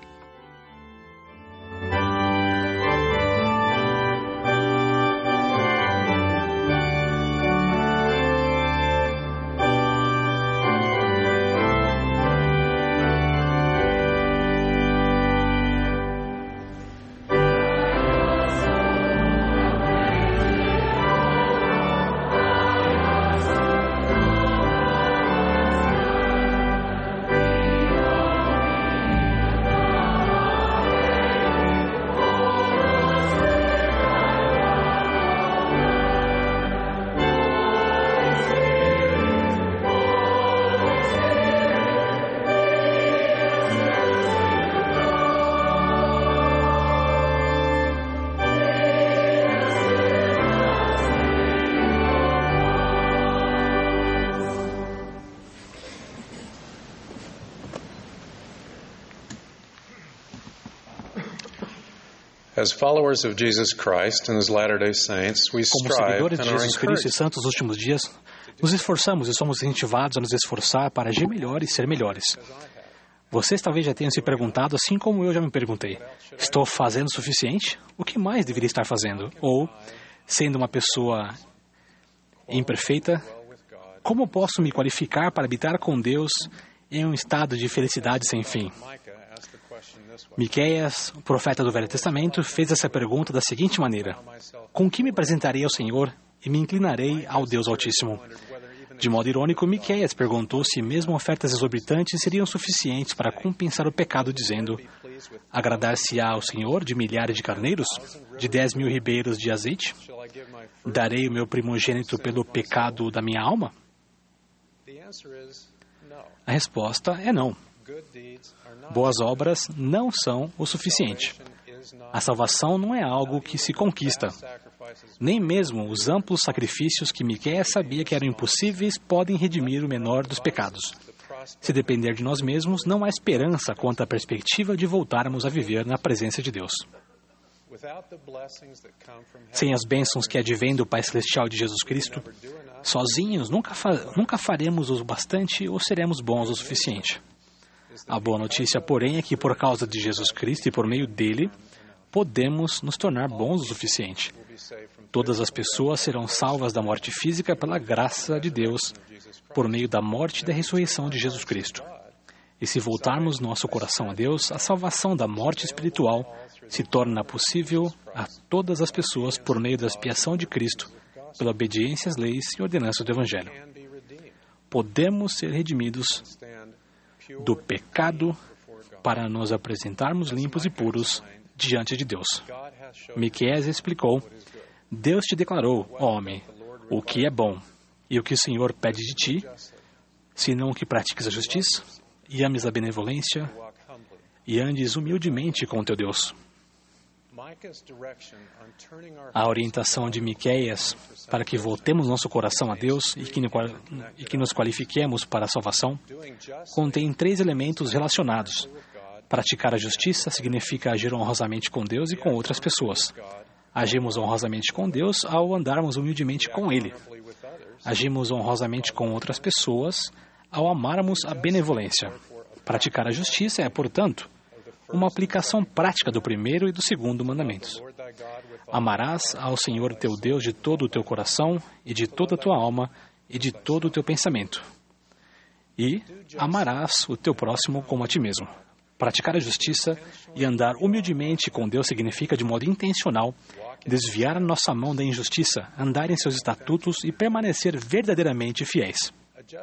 As followers of Jesus Christ and His Latter-day Saints, we Como strive seguidores and de are Jesus Cristo e encouraged santos dos últimos dias, nos esforçamos e somos incentivados a nos esforçar para agir melhor e ser melhores. Vocês talvez já tenham se perguntado, assim como eu já me perguntei, estou fazendo o suficiente? O que mais deveria estar fazendo? Ou, sendo uma pessoa imperfeita, como posso me qualificar para habitar com Deus em um estado de felicidade sem fim? Miqueias, o profeta do Velho Testamento, fez essa pergunta da seguinte maneira: com que me apresentarei ao Senhor e me inclinarei ao Deus Altíssimo? De modo irônico, Miqueias perguntou se mesmo ofertas exorbitantes seriam suficientes para compensar o pecado, dizendo: agradar-se-á ao Senhor de milhares de carneiros, de 10.000 ribeiros de azeite? Darei o meu primogênito pelo pecado da minha alma? A resposta é não. Boas obras não são o suficiente. A salvação não é algo que se conquista. Nem mesmo os amplos sacrifícios que Miqueias sabia que eram impossíveis podem redimir o menor dos pecados. Se depender de nós mesmos, não há esperança quanto à perspectiva de voltarmos a viver na presença de Deus. Sem as bênçãos que advêm do Pai Celestial de Jesus Cristo, sozinhos nunca faremos o bastante ou seremos bons o suficiente. A boa notícia, porém, é que por causa de Jesus Cristo e por meio dele, podemos nos tornar bons o suficiente. Todas as pessoas serão salvas da morte física pela graça de Deus, por meio da morte e da ressurreição de Jesus Cristo. E se voltarmos nosso coração a Deus, a salvação da morte espiritual se torna possível a todas as pessoas por meio da expiação de Cristo, pela obediência às leis e ordenanças do Evangelho. Podemos ser redimidos do pecado para nos apresentarmos limpos e puros diante de Deus. Miqueias explicou: Deus te declarou, ó homem, o que é bom, e o que o Senhor pede de ti, senão que pratiques a justiça e ames a benevolência e andes humildemente com teu Deus. A orientação de Miqueias para que voltemos nosso coração a Deus e que nos qualifiquemos para a salvação contém 3 elementos relacionados. Praticar a justiça significa agir honrosamente com Deus e com outras pessoas. Agimos honrosamente com Deus ao andarmos humildemente com Ele. Agimos honrosamente com outras pessoas ao amarmos a benevolência. Praticar a justiça é, portanto, uma aplicação prática do primeiro e do segundo mandamentos. Amarás ao Senhor teu Deus de todo o teu coração e de toda a tua alma e de todo o teu pensamento. E amarás o teu próximo como a ti mesmo. Praticar a justiça e andar humildemente com Deus significa, de modo intencional, desviar a nossa mão da injustiça, andar em seus estatutos e permanecer verdadeiramente fiéis.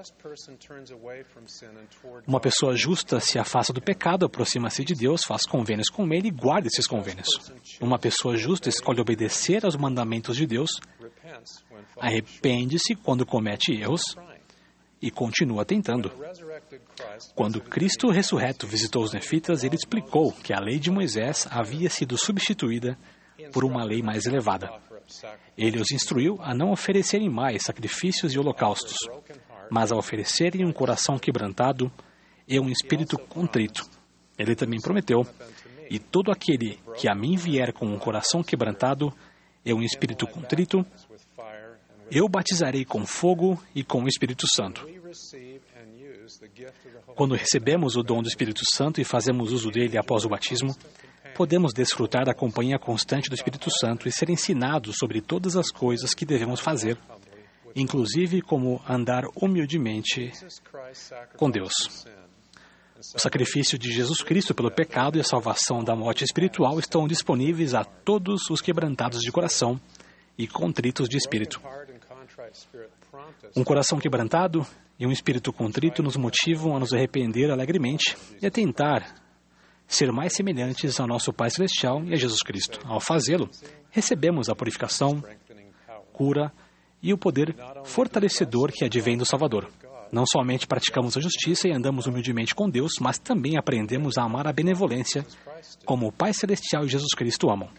Uma pessoa justa se afasta do pecado, aproxima-se de Deus, faz convênios com Ele e guarda esses convênios. Uma pessoa justa escolhe obedecer aos mandamentos de Deus, arrepende-se quando comete erros e continua tentando. Quando Cristo ressurreto visitou os nefitas, ele explicou que a lei de Moisés havia sido substituída por uma lei mais elevada. Ele os instruiu a não oferecerem mais sacrifícios e holocaustos, mas a oferecerem um coração quebrantado e um espírito contrito. Ele também prometeu: e todo aquele que a mim vier com um coração quebrantado e um espírito contrito, eu batizarei com fogo e com o Espírito Santo. Quando recebemos o dom do Espírito Santo e fazemos uso dele após o batismo, podemos desfrutar da companhia constante do Espírito Santo e ser ensinados sobre todas as coisas que devemos fazer, inclusive como andar humildemente com Deus. O sacrifício de Jesus Cristo pelo pecado e a salvação da morte espiritual estão disponíveis a todos os quebrantados de coração e contritos de espírito. Um coração quebrantado e um espírito contrito nos motivam a nos arrepender alegremente e a tentar ser mais semelhantes ao nosso Pai Celestial e a Jesus Cristo. Ao fazê-lo, recebemos a purificação, cura e o poder fortalecedor que advém do Salvador. Não somente praticamos a justiça e andamos humildemente com Deus, mas também aprendemos a amar a benevolência como o Pai Celestial e Jesus Cristo amam.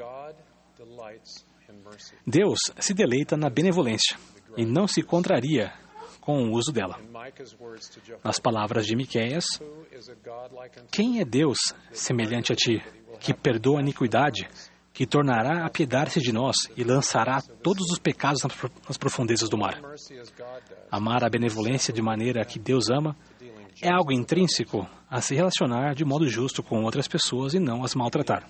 Deus se deleita na benevolência e não se contraria com o uso dela. Nas palavras de Miqueias, quem é Deus semelhante a ti, que perdoa a iniquidade, que tornará a apiedar-se de nós e lançará todos os pecados nas profundezas do mar? Amar a benevolência de maneira que Deus ama é algo intrínseco a se relacionar de modo justo com outras pessoas e não as maltratar.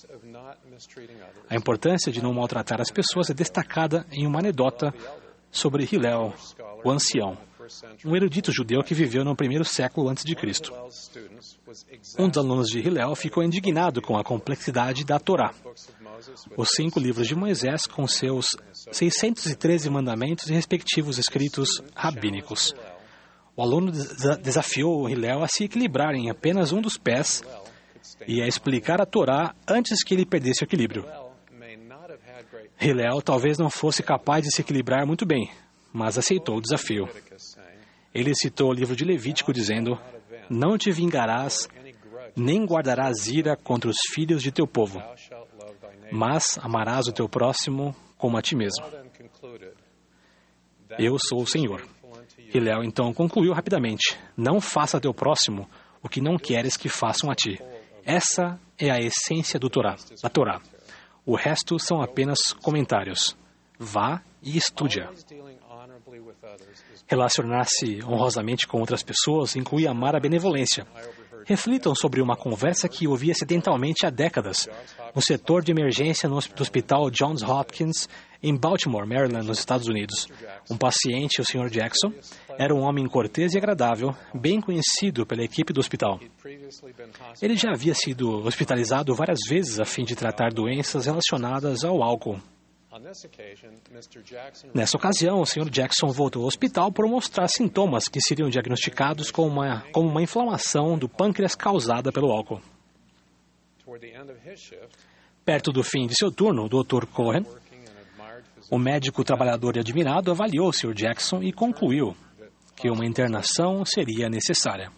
A importância de não maltratar as pessoas é destacada em uma anedota sobre Hillel, o ancião, um erudito judeu que viveu no primeiro século antes de Cristo. Um dos alunos de Hillel ficou indignado com a complexidade da Torá, os 5 livros de Moisés com seus 613 mandamentos e respectivos escritos rabínicos. O aluno desafiou Hillel a se equilibrar em apenas um dos pés e a explicar a Torá antes que ele perdesse o equilíbrio. Hillel talvez não fosse capaz de se equilibrar muito bem, mas aceitou o desafio. Ele citou o livro de Levítico dizendo: não te vingarás, nem guardarás ira contra os filhos de teu povo, mas amarás o teu próximo como a ti mesmo. Eu sou o Senhor. Hillel então concluiu rapidamente: não faça a teu próximo o que não queres que façam a ti. Essa é a essência da Torá. O resto são apenas comentários. Vá e estude-a. Relacionar-se honrosamente com outras pessoas inclui amar a benevolência. Reflitam sobre uma conversa que ouvi acidentalmente há décadas, no setor de emergência do Hospital Johns Hopkins, em Baltimore, Maryland, nos Estados Unidos. Um paciente, o Sr. Jackson, era um homem cortês e agradável, bem conhecido pela equipe do hospital. Ele já havia sido hospitalizado várias vezes a fim de tratar doenças relacionadas ao álcool. Nessa ocasião, o Sr. Jackson voltou ao hospital por mostrar sintomas que seriam diagnosticados como uma inflamação do pâncreas causada pelo álcool. Perto do fim de seu turno, o Dr. Cohen, o médico trabalhador e admirado, avaliou o Sr. Jackson e concluiu que uma internação seria necessária.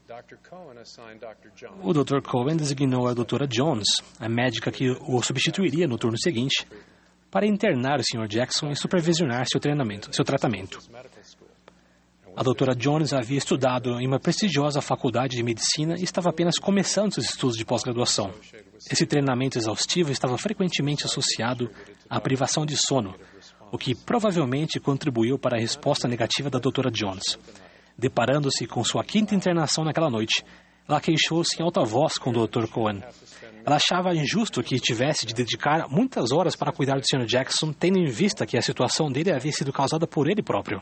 O Dr. Cohen designou a Dra. Jones, a médica que o substituiria no turno seguinte, para internar o Sr. Jackson e supervisionar seu tratamento. A Dra. Jones havia estudado em uma prestigiosa faculdade de medicina e estava apenas começando seus estudos de pós-graduação. Esse treinamento exaustivo estava frequentemente associado à privação de sono, o que provavelmente contribuiu para a resposta negativa da Dra. Jones. Deparando-se com sua quinta internação naquela noite, ela queixou-se em alta voz com o Dr. Cohen. Ela achava injusto que tivesse de dedicar muitas horas para cuidar do Sr. Jackson, tendo em vista que a situação dele havia sido causada por ele próprio.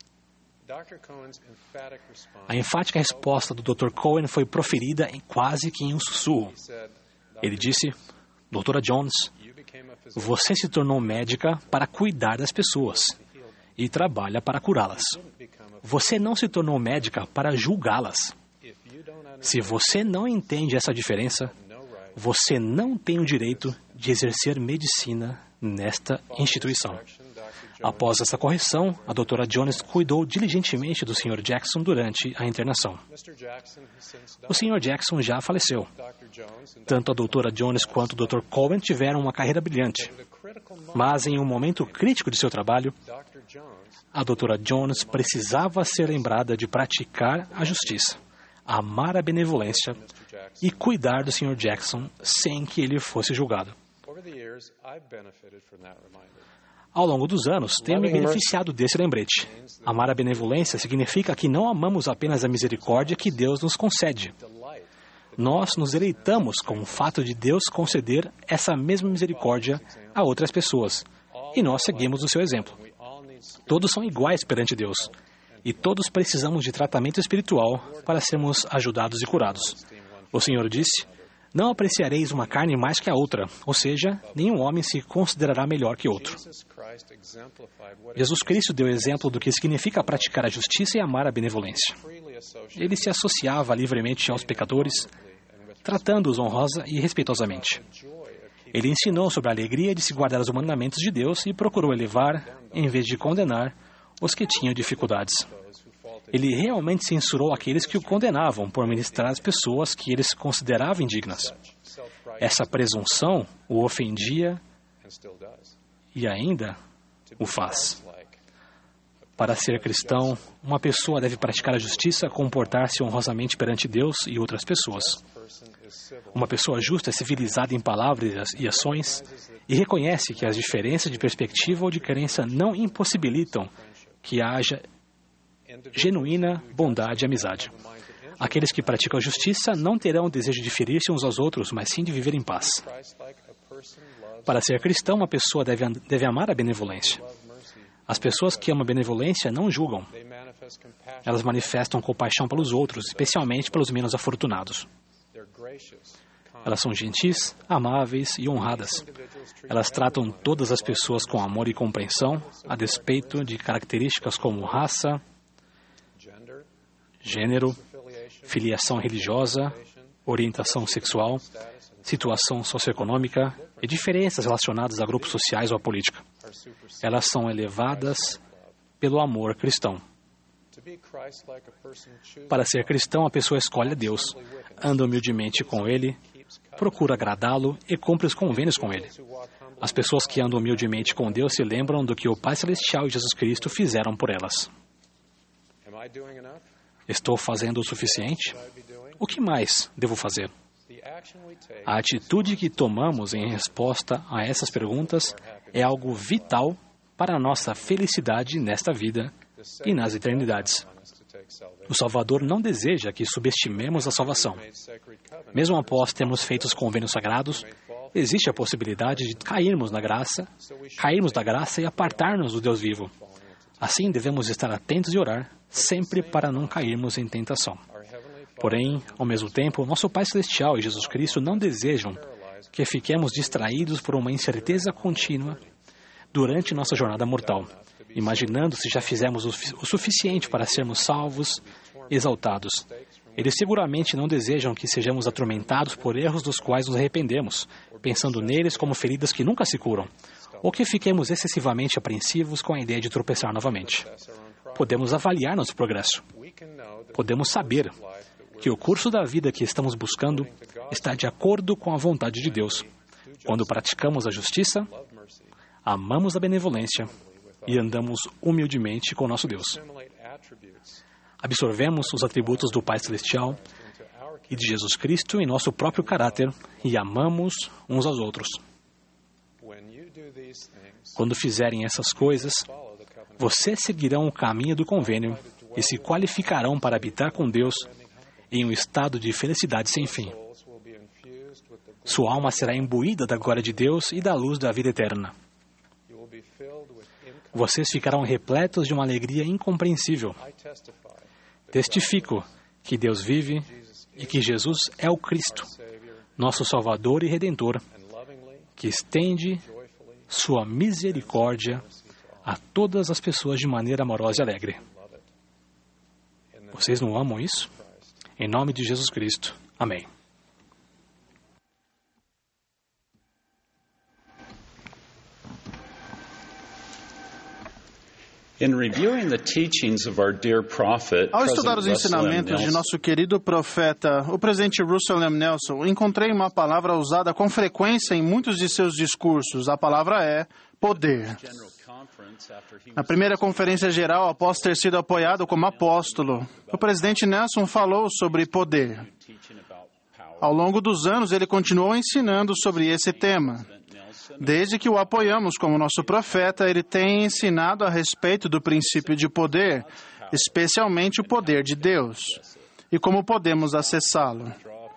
A enfática resposta do Dr. Cohen foi proferida quase que em um sussurro. Ele disse: Dra. Jones, você se tornou médica para cuidar das pessoas e trabalha para curá-las. Você não se tornou médica para julgá-las. Se você não entende essa diferença, você não tem o direito de exercer medicina nesta instituição. Após essa correção, a Dra. Jones cuidou diligentemente do Sr. Jackson durante a internação. O Sr. Jackson já faleceu. Tanto a Dra. Jones quanto o Dr. Cohen tiveram uma carreira brilhante. Mas em um momento crítico de seu trabalho, a Dra. Jones precisava ser lembrada de praticar a justiça, amar a benevolência e cuidar do Sr. Jackson sem que ele fosse julgado. Ao longo dos anos, tenho me beneficiado desse lembrete. Amar a benevolência significa que não amamos apenas a misericórdia que Deus nos concede. Nós nos deleitamos com o fato de Deus conceder essa mesma misericórdia a outras pessoas, e nós seguimos o seu exemplo. Todos são iguais perante Deus, e todos precisamos de tratamento espiritual para sermos ajudados e curados. O Senhor disse: não apreciareis uma carne mais que a outra, ou seja, nenhum homem se considerará melhor que outro. Jesus Cristo deu exemplo do que significa praticar a justiça e amar a benevolência. Ele se associava livremente aos pecadores, tratando-os honrosa e respeitosamente. Ele ensinou sobre a alegria de se guardar os mandamentos de Deus e procurou elevar, em vez de condenar, os que tinham dificuldades. Ele realmente censurou aqueles que o condenavam por ministrar às pessoas que eles consideravam indignas. Essa presunção o ofendia e ainda o faz. Para ser cristão, uma pessoa deve praticar a justiça, comportar-se honrosamente perante Deus e outras pessoas. Uma pessoa justa é civilizada em palavras e ações e reconhece que as diferenças de perspectiva ou de crença não impossibilitam que haja genuína bondade e amizade. Aqueles que praticam a justiça não terão o desejo de ferir-se uns aos outros, mas sim de viver em paz. Para ser cristão, uma pessoa deve amar a benevolência. As pessoas que amam a benevolência não julgam. Elas manifestam compaixão pelos outros, especialmente pelos menos afortunados. Elas são gentis, amáveis e honradas. Elas tratam todas as pessoas com amor e compreensão, a despeito de características como raça, gênero, filiação religiosa, orientação sexual, situação socioeconômica e diferenças relacionadas a grupos sociais ou à política. Elas são elevadas pelo amor cristão. Para ser cristão, a pessoa escolhe a Deus, anda humildemente com Ele, procura agradá-lo e cumpre os convênios com Ele. As pessoas que andam humildemente com Deus se lembram do que o Pai Celestial e Jesus Cristo fizeram por elas. Estou fazendo o suficiente? O que mais devo fazer? A atitude que tomamos em resposta a essas perguntas é algo vital para a nossa felicidade nesta vida e nas eternidades. O Salvador não deseja que subestimemos a salvação. Mesmo após termos feito os convênios sagrados, existe a possibilidade de cairmos da graça e apartar-nos do Deus vivo. Assim, devemos estar atentos e orar, sempre para não cairmos em tentação. Porém, ao mesmo tempo, nosso Pai Celestial e Jesus Cristo não desejam que fiquemos distraídos por uma incerteza contínua durante nossa jornada mortal, imaginando se já fizemos o suficiente para sermos salvos, exaltados. Eles seguramente não desejam que sejamos atormentados por erros dos quais nos arrependemos, pensando neles como feridas que nunca se curam, ou que fiquemos excessivamente apreensivos com a ideia de tropeçar novamente. podemos avaliar nosso progresso. Podemos saber que o curso da vida que estamos buscando está de acordo com a vontade de Deus, quando praticamos a justiça, amamos a benevolência e andamos humildemente com nosso Deus. Absorvemos os atributos do Pai Celestial e de Jesus Cristo em nosso próprio caráter e amamos uns aos outros. Quando fizerem essas coisas, vocês seguirão o caminho do convênio e se qualificarão para habitar com Deus em um estado de felicidade sem fim. Sua alma será imbuída da glória de Deus e da luz da vida eterna. Vocês ficarão repletos de uma alegria incompreensível. Testifico que Deus vive e que Jesus é o Cristo, nosso Salvador e Redentor, que estende sua misericórdia a todas as pessoas de maneira amorosa e alegre. Vocês não amam isso? Em nome de Jesus Cristo. Amém. Ao estudar os ensinamentos de nosso querido profeta, o presidente Russell M. Nelson, encontrei uma palavra usada com frequência em muitos de seus discursos. A palavra é poder. Na primeira conferência geral, após ter sido apoiado como apóstolo, o presidente Nelson falou sobre poder. Ao longo dos anos, ele continuou ensinando sobre esse tema. Desde que o apoiamos como nosso profeta, ele tem ensinado a respeito do princípio de poder, especialmente o poder de Deus, e como podemos acessá-lo.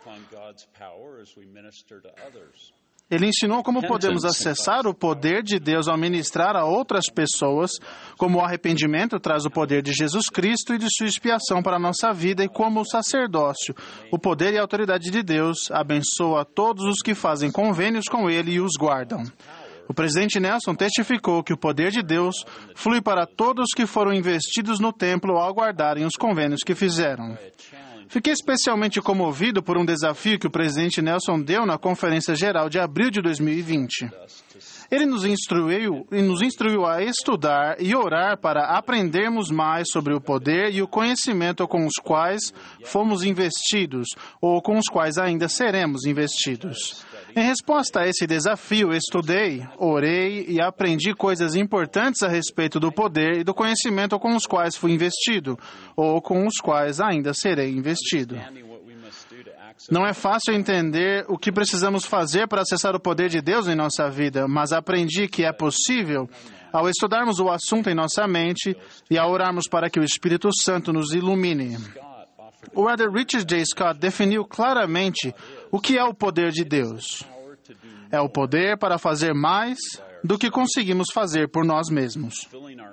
Ele ensinou como podemos acessar o poder de Deus ao ministrar a outras pessoas, como o arrependimento traz o poder de Jesus Cristo e de sua expiação para a nossa vida, e como o sacerdócio, o poder e a autoridade de Deus, abençoa todos os que fazem convênios com Ele e os guardam. O presidente Nelson testificou que o poder de Deus flui para todos que foram investidos no templo ao guardarem os convênios que fizeram. Fiquei especialmente comovido por um desafio que o presidente Nelson deu na Conferência Geral de abril de 2020. Ele nos instruiu a estudar e orar para aprendermos mais sobre o poder e o conhecimento com os quais fomos investidos ou com os quais ainda seremos investidos. Em resposta a esse desafio, estudei, orei e aprendi coisas importantes a respeito do poder e do conhecimento com os quais fui investido, ou com os quais ainda serei investido. Não é fácil entender o que precisamos fazer para acessar o poder de Deus em nossa vida, mas aprendi que é possível ao estudarmos o assunto em nossa mente e ao orarmos para que o Espírito Santo nos ilumine. O Elder Richard J. Scott definiu claramente o que é o poder de Deus. É o poder para fazer mais do que conseguimos fazer por nós mesmos.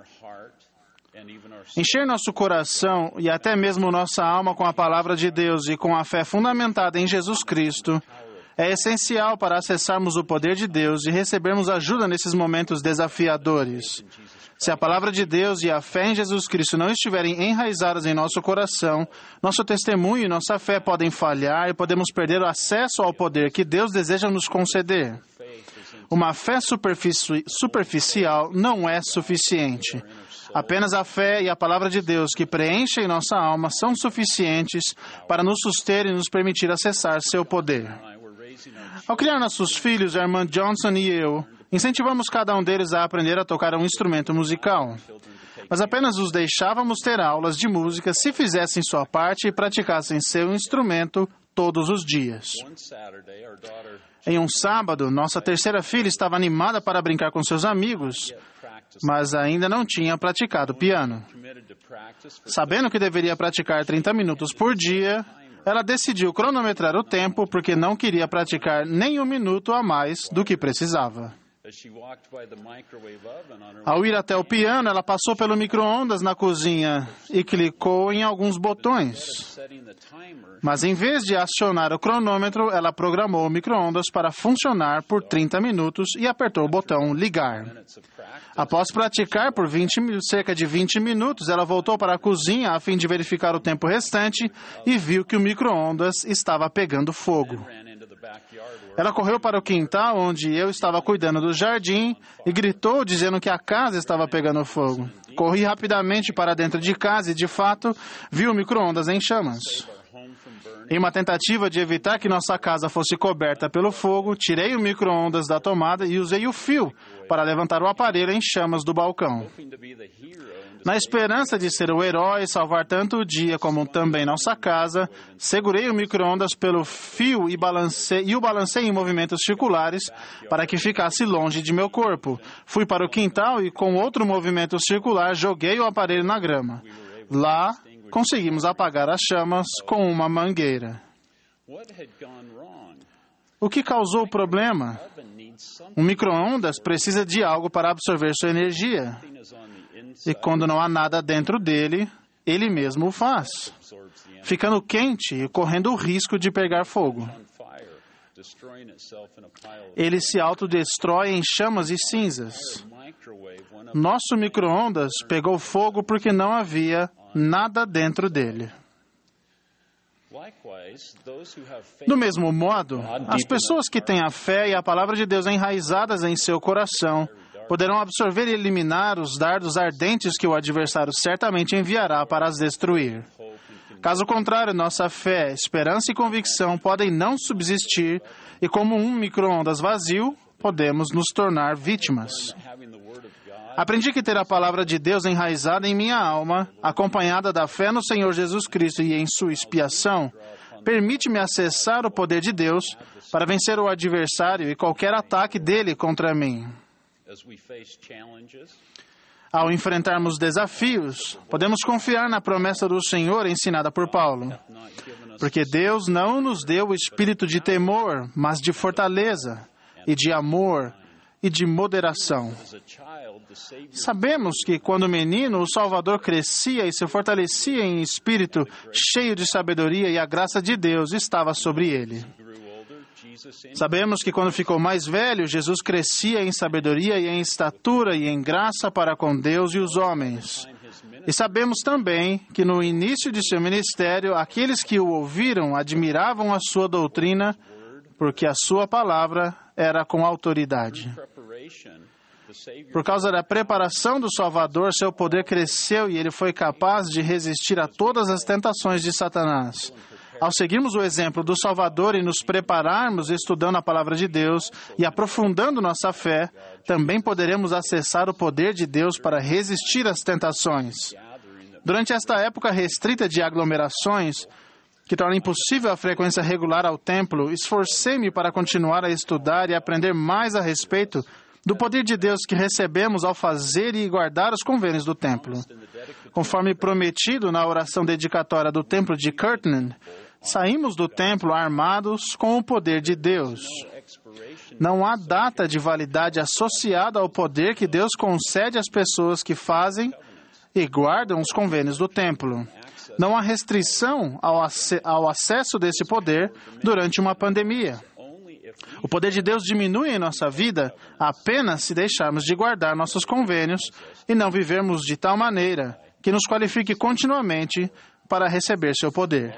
Encher nosso coração e até mesmo nossa alma com a palavra de Deus e com a fé fundamentada em Jesus Cristo é essencial para acessarmos o poder de Deus e recebermos ajuda nesses momentos desafiadores. Se a palavra de Deus e a fé em Jesus Cristo não estiverem enraizadas em nosso coração, nosso testemunho e nossa fé podem falhar e podemos perder o acesso ao poder que Deus deseja nos conceder. Uma fé superficial não é suficiente. Apenas a fé e a palavra de Deus que preenchem nossa alma são suficientes para nos suster e nos permitir acessar seu poder. Ao criar nossos filhos, a irmã Johnson e eu, incentivamos cada um deles a aprender a tocar um instrumento musical. Mas apenas os deixávamos ter aulas de música se fizessem sua parte e praticassem seu instrumento todos os dias. Em um sábado, nossa terceira filha estava animada para brincar com seus amigos, mas ainda não tinha praticado piano. Sabendo que deveria praticar 30 minutos por dia, ela decidiu cronometrar o tempo porque não queria praticar nem um minuto a mais do que precisava. Ao ir até o piano, ela passou pelo micro-ondas na cozinha e clicou em alguns botões. Mas em vez de acionar o cronômetro, ela programou o micro-ondas para funcionar por 30 minutos e apertou o botão ligar. Após praticar por cerca de 20 minutos, ela voltou para a cozinha a fim de verificar o tempo restante e viu que o micro-ondas estava pegando fogo. Ela correu para o quintal onde eu estava cuidando do jardim e gritou dizendo que a casa estava pegando fogo. Corri rapidamente para dentro de casa e, de fato, vi o micro-ondas em chamas. Em uma tentativa de evitar que nossa casa fosse coberta pelo fogo, tirei o micro-ondas da tomada e usei o fio para levantar o aparelho em chamas do balcão. Na esperança de ser o herói e salvar tanto o dia como também nossa casa, segurei o micro-ondas pelo fio e o balancei em movimentos circulares para que ficasse longe de meu corpo. Fui para o quintal e, com outro movimento circular, joguei o aparelho na grama. Lá, conseguimos apagar as chamas com uma mangueira. O que causou o problema? Um micro-ondas precisa de algo para absorver sua energia. E quando não há nada dentro dele, ele mesmo o faz, ficando quente e correndo o risco de pegar fogo. Ele se autodestrói em chamas e cinzas. Nosso micro-ondas pegou fogo porque não havia nada dentro dele. Do mesmo modo, as pessoas que têm a fé e a palavra de Deus enraizadas em seu coração poderão absorver e eliminar os dardos ardentes que o adversário certamente enviará para as destruir. Caso contrário, nossa fé, esperança e convicção podem não subsistir e, como um micro-ondas vazio, podemos nos tornar vítimas. Aprendi que ter a palavra de Deus enraizada em minha alma, acompanhada da fé no Senhor Jesus Cristo e em sua expiação, permite-me acessar o poder de Deus para vencer o adversário e qualquer ataque dele contra mim. Ao enfrentarmos desafios, podemos confiar na promessa do Senhor ensinada por Paulo. Porque Deus não nos deu o espírito de temor, mas de fortaleza, e de amor, e de moderação. Sabemos que, quando menino, o Salvador crescia e se fortalecia em espírito, cheio de sabedoria, e a graça de Deus estava sobre ele. Sabemos que, quando ficou mais velho, Jesus crescia em sabedoria e em estatura e em graça para com Deus e os homens. E sabemos também que, no início de seu ministério, aqueles que o ouviram admiravam a sua doutrina, porque a sua palavra era com autoridade. Por causa da preparação do Salvador, seu poder cresceu e ele foi capaz de resistir a todas as tentações de Satanás. Ao seguirmos o exemplo do Salvador e nos prepararmos estudando a palavra de Deus e aprofundando nossa fé, também poderemos acessar o poder de Deus para resistir às tentações. Durante esta época restrita de aglomerações, que torna impossível a frequência regular ao templo, esforcei-me para continuar a estudar e aprender mais a respeito do poder de Deus que recebemos ao fazer e guardar os convênios do templo. Conforme prometido na oração dedicatória do templo de Kirtland, saímos do templo armados com o poder de Deus. Não há data de validade associada ao poder que Deus concede às pessoas que fazem e guardam os convênios do templo. Não há restrição ao acesso desse poder durante uma pandemia. O poder de Deus diminui em nossa vida apenas se deixarmos de guardar nossos convênios e não vivermos de tal maneira que nos qualifique continuamente para receber seu poder.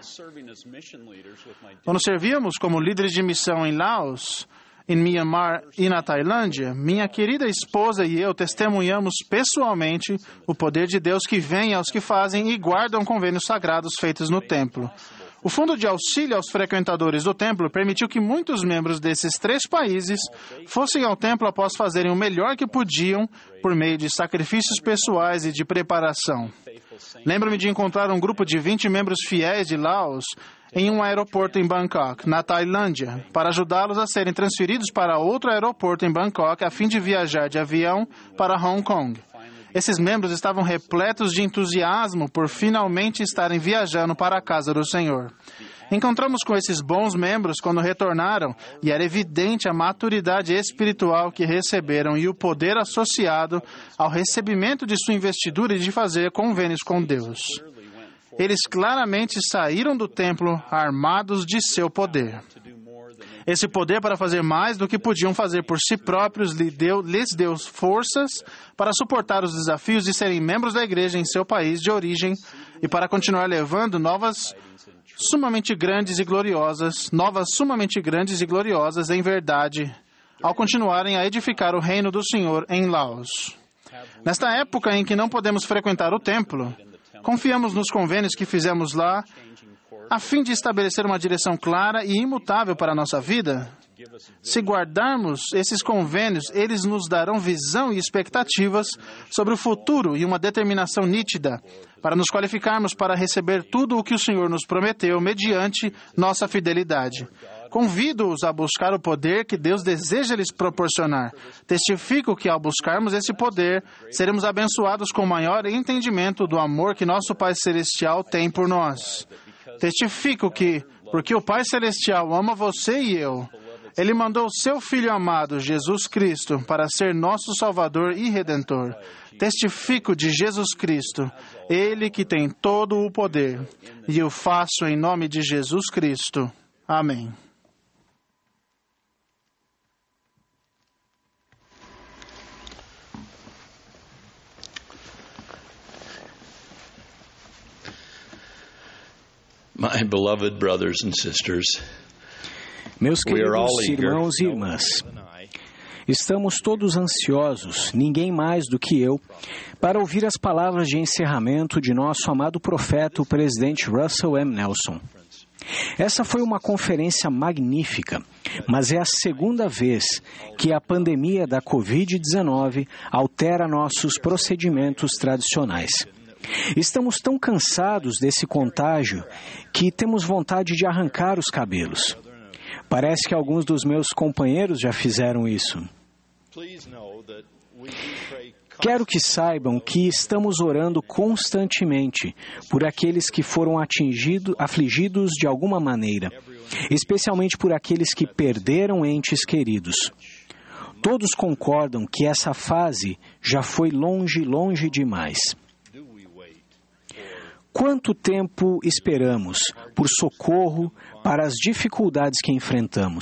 Quando servíamos como líderes de missão em Laos, em Myanmar e na Tailândia, minha querida esposa e eu testemunhamos pessoalmente o poder de Deus que vem aos que fazem e guardam convênios sagrados feitos no templo. O Fundo de Auxílio aos Frequentadores do Templo permitiu que muitos membros desses 3 países fossem ao templo após fazerem o melhor que podiam por meio de sacrifícios pessoais e de preparação. Lembro-me de encontrar um grupo de 20 membros fiéis de Laos em um aeroporto em Bangkok, na Tailândia, para ajudá-los a serem transferidos para outro aeroporto em Bangkok a fim de viajar de avião para Hong Kong. Esses membros estavam repletos de entusiasmo por finalmente estarem viajando para a casa do Senhor. Encontramos com esses bons membros quando retornaram e era evidente a maturidade espiritual que receberam e o poder associado ao recebimento de sua investidura e de fazer convênios com Deus. Eles claramente saíram do templo armados de seu poder. Esse poder para fazer mais do que podiam fazer por si próprios lhes deu forças para suportar os desafios de serem membros da igreja em seu país de origem e para continuar levando novas sumamente grandes e gloriosas em verdade, ao continuarem a edificar o reino do Senhor em Laos. Nesta época em que não podemos frequentar o templo, confiamos nos convênios que fizemos lá, a fim de estabelecer uma direção clara e imutável para a nossa vida. Se guardarmos esses convênios, eles nos darão visão e expectativas sobre o futuro e uma determinação nítida para nos qualificarmos para receber tudo o que o Senhor nos prometeu mediante nossa fidelidade. Convido-os a buscar o poder que Deus deseja lhes proporcionar. Testifico que, ao buscarmos esse poder, seremos abençoados com maior entendimento do amor que nosso Pai Celestial tem por nós. Testifico que, porque o Pai Celestial ama você e eu, Ele mandou seu Filho amado, Jesus Cristo, para ser nosso Salvador e Redentor. Testifico de Jesus Cristo, Ele que tem todo o poder. E eu faço em nome de Jesus Cristo. Amém. My beloved brothers and sisters, meus queridos irmãos e irmãs, estamos todos ansiosos, ninguém mais do que eu, para ouvir as palavras de encerramento de nosso amado profeta, o presidente Russell M. Nelson. Essa foi uma conferência magnífica, mas é a segunda vez que a pandemia da Covid-19 altera nossos procedimentos tradicionais. Estamos tão cansados desse contágio que temos vontade de arrancar os cabelos. Parece que alguns dos meus companheiros já fizeram isso. Quero que saibam que estamos orando constantemente por aqueles que foram afligidos de alguma maneira, especialmente por aqueles que perderam entes queridos. Todos concordam que essa fase já foi longe demais. Quanto tempo esperamos por socorro para as dificuldades que enfrentamos?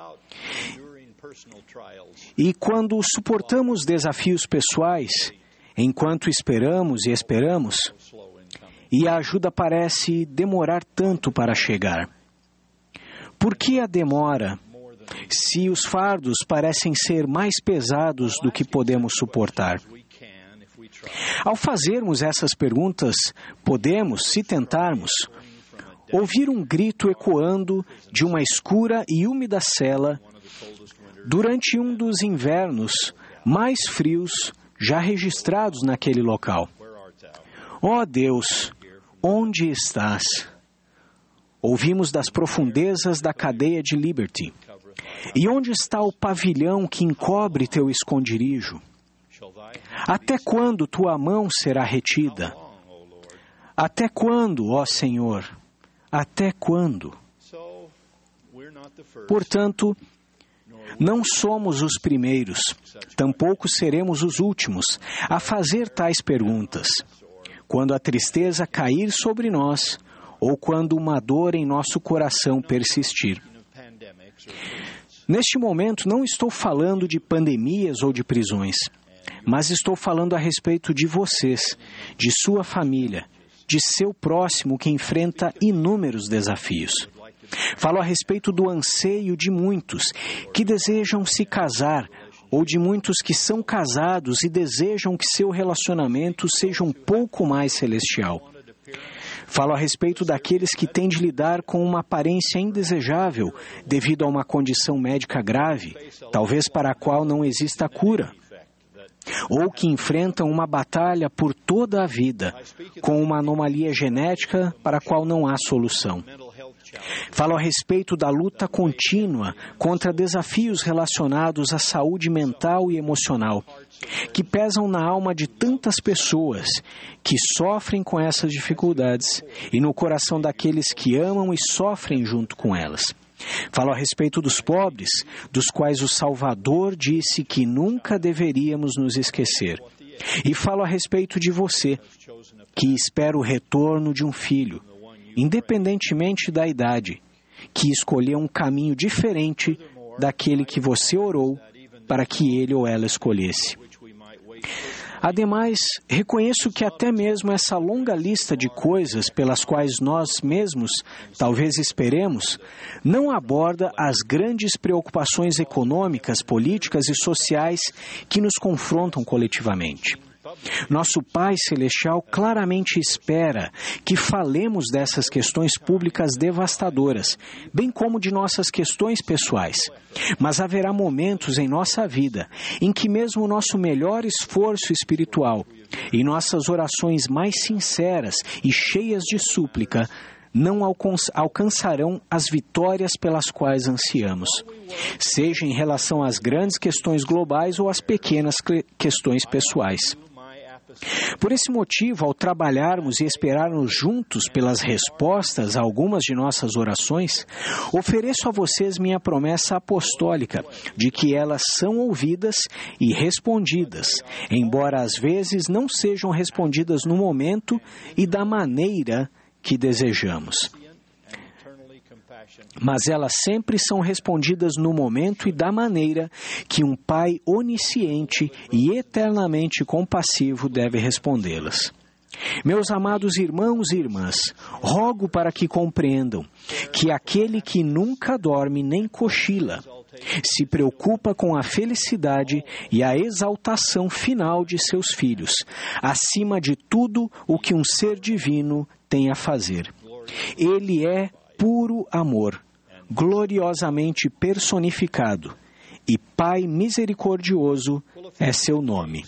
E quando suportamos desafios pessoais, enquanto esperamos e esperamos, e a ajuda parece demorar tanto para chegar? Por que a demora, se os fardos parecem ser mais pesados do que podemos suportar? Ao fazermos essas perguntas, podemos, se tentarmos, ouvir um grito ecoando de uma escura e úmida cela durante um dos invernos mais frios já registrados naquele local. Ó Deus, onde estás? Ouvimos das profundezas da cadeia de Liberty. E onde está o pavilhão que encobre teu esconderijo? Até quando tua mão será retida? Até quando, ó Senhor? Até quando? Portanto, não somos os primeiros, tampouco seremos os últimos a fazer tais perguntas. Quando a tristeza cair sobre nós, ou quando uma dor em nosso coração persistir. Neste momento, não estou falando de pandemias ou de prisões, mas estou falando a respeito de vocês, de sua família, de seu próximo que enfrenta inúmeros desafios. Falo a respeito do anseio de muitos que desejam se casar ou de muitos que são casados e desejam que seu relacionamento seja um pouco mais celestial. Falo a respeito daqueles que têm de lidar com uma aparência indesejável devido a uma condição médica grave, talvez para a qual não exista cura. Ou que enfrentam uma batalha por toda a vida, com uma anomalia genética para a qual não há solução. Falo a respeito da luta contínua contra desafios relacionados à saúde mental e emocional, que pesam na alma de tantas pessoas que sofrem com essas dificuldades e no coração daqueles que amam e sofrem junto com elas. Falo a respeito dos pobres, dos quais o Salvador disse que nunca deveríamos nos esquecer. E falo a respeito de você, que espera o retorno de um filho, independentemente da idade, que escolheu um caminho diferente daquele que você orou para que ele ou ela escolhesse. Ademais, reconheço que até mesmo essa longa lista de coisas pelas quais nós mesmos talvez esperemos, não aborda as grandes preocupações econômicas, políticas e sociais que nos confrontam coletivamente. Nosso Pai Celestial claramente espera que falemos dessas questões públicas devastadoras, bem como de nossas questões pessoais. Mas haverá momentos em nossa vida em que mesmo o nosso melhor esforço espiritual e nossas orações mais sinceras e cheias de súplica não alcançarão as vitórias pelas quais ansiamos, seja em relação às grandes questões globais ou às pequenas questões pessoais. Por esse motivo, ao trabalharmos e esperarmos juntos pelas respostas a algumas de nossas orações, ofereço a vocês minha promessa apostólica de que elas são ouvidas e respondidas, embora às vezes não sejam respondidas no momento e da maneira que desejamos. Mas elas sempre são respondidas no momento e da maneira que um Pai onisciente e eternamente compassivo deve respondê-las. Meus amados irmãos e irmãs, rogo para que compreendam que aquele que nunca dorme nem cochila se preocupa com a felicidade e a exaltação final de seus filhos, acima de tudo o que um ser divino tem a fazer. Ele é puro amor, gloriosamente personificado, e Pai misericordioso é seu nome.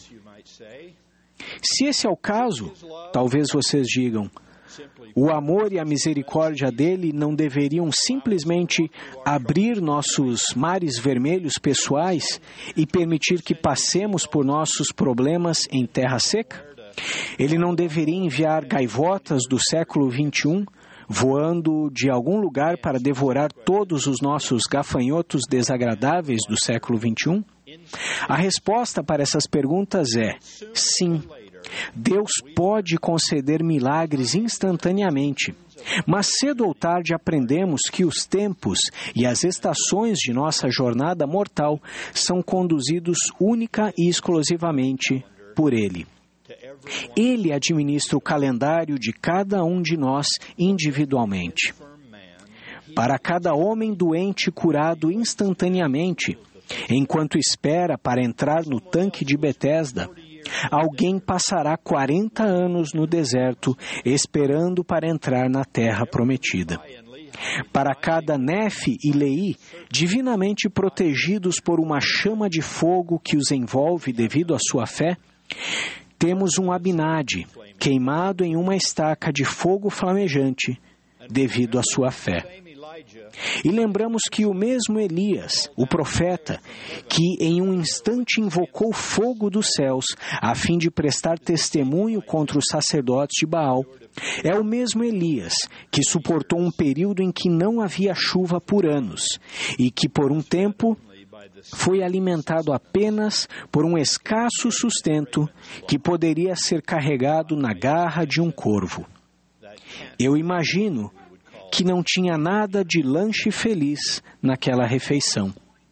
Se esse é o caso, talvez vocês digam, o amor e a misericórdia dele não deveriam simplesmente abrir nossos mares vermelhos pessoais e permitir que passemos por nossos problemas em terra seca? Ele não deveria enviar gaivotas do século XXI voando de algum lugar para devorar todos os nossos gafanhotos desagradáveis do século XXI? A resposta para essas perguntas é sim. Deus pode conceder milagres instantaneamente, mas cedo ou tarde aprendemos que os tempos e as estações de nossa jornada mortal são conduzidos única e exclusivamente por Ele. Ele administra o calendário de cada um de nós individualmente. Para cada homem doente curado instantaneamente, enquanto espera para entrar no tanque de Betesda, alguém passará 40 anos no deserto esperando para entrar na terra prometida. Para cada Nefe e Leí, divinamente protegidos por uma chama de fogo que os envolve devido à sua fé, temos um Abinadi, queimado em uma estaca de fogo flamejante, devido à sua fé. E lembramos que o mesmo Elias, o profeta, que em um instante invocou fogo dos céus, a fim de prestar testemunho contra os sacerdotes de Baal, é o mesmo Elias que suportou um período em que não havia chuva por anos, e que por um tempo foi alimentado apenas por um escasso sustento que poderia ser carregado na garra de um corvo. Eu imagino que não tinha nada de lanche feliz naquela refeição.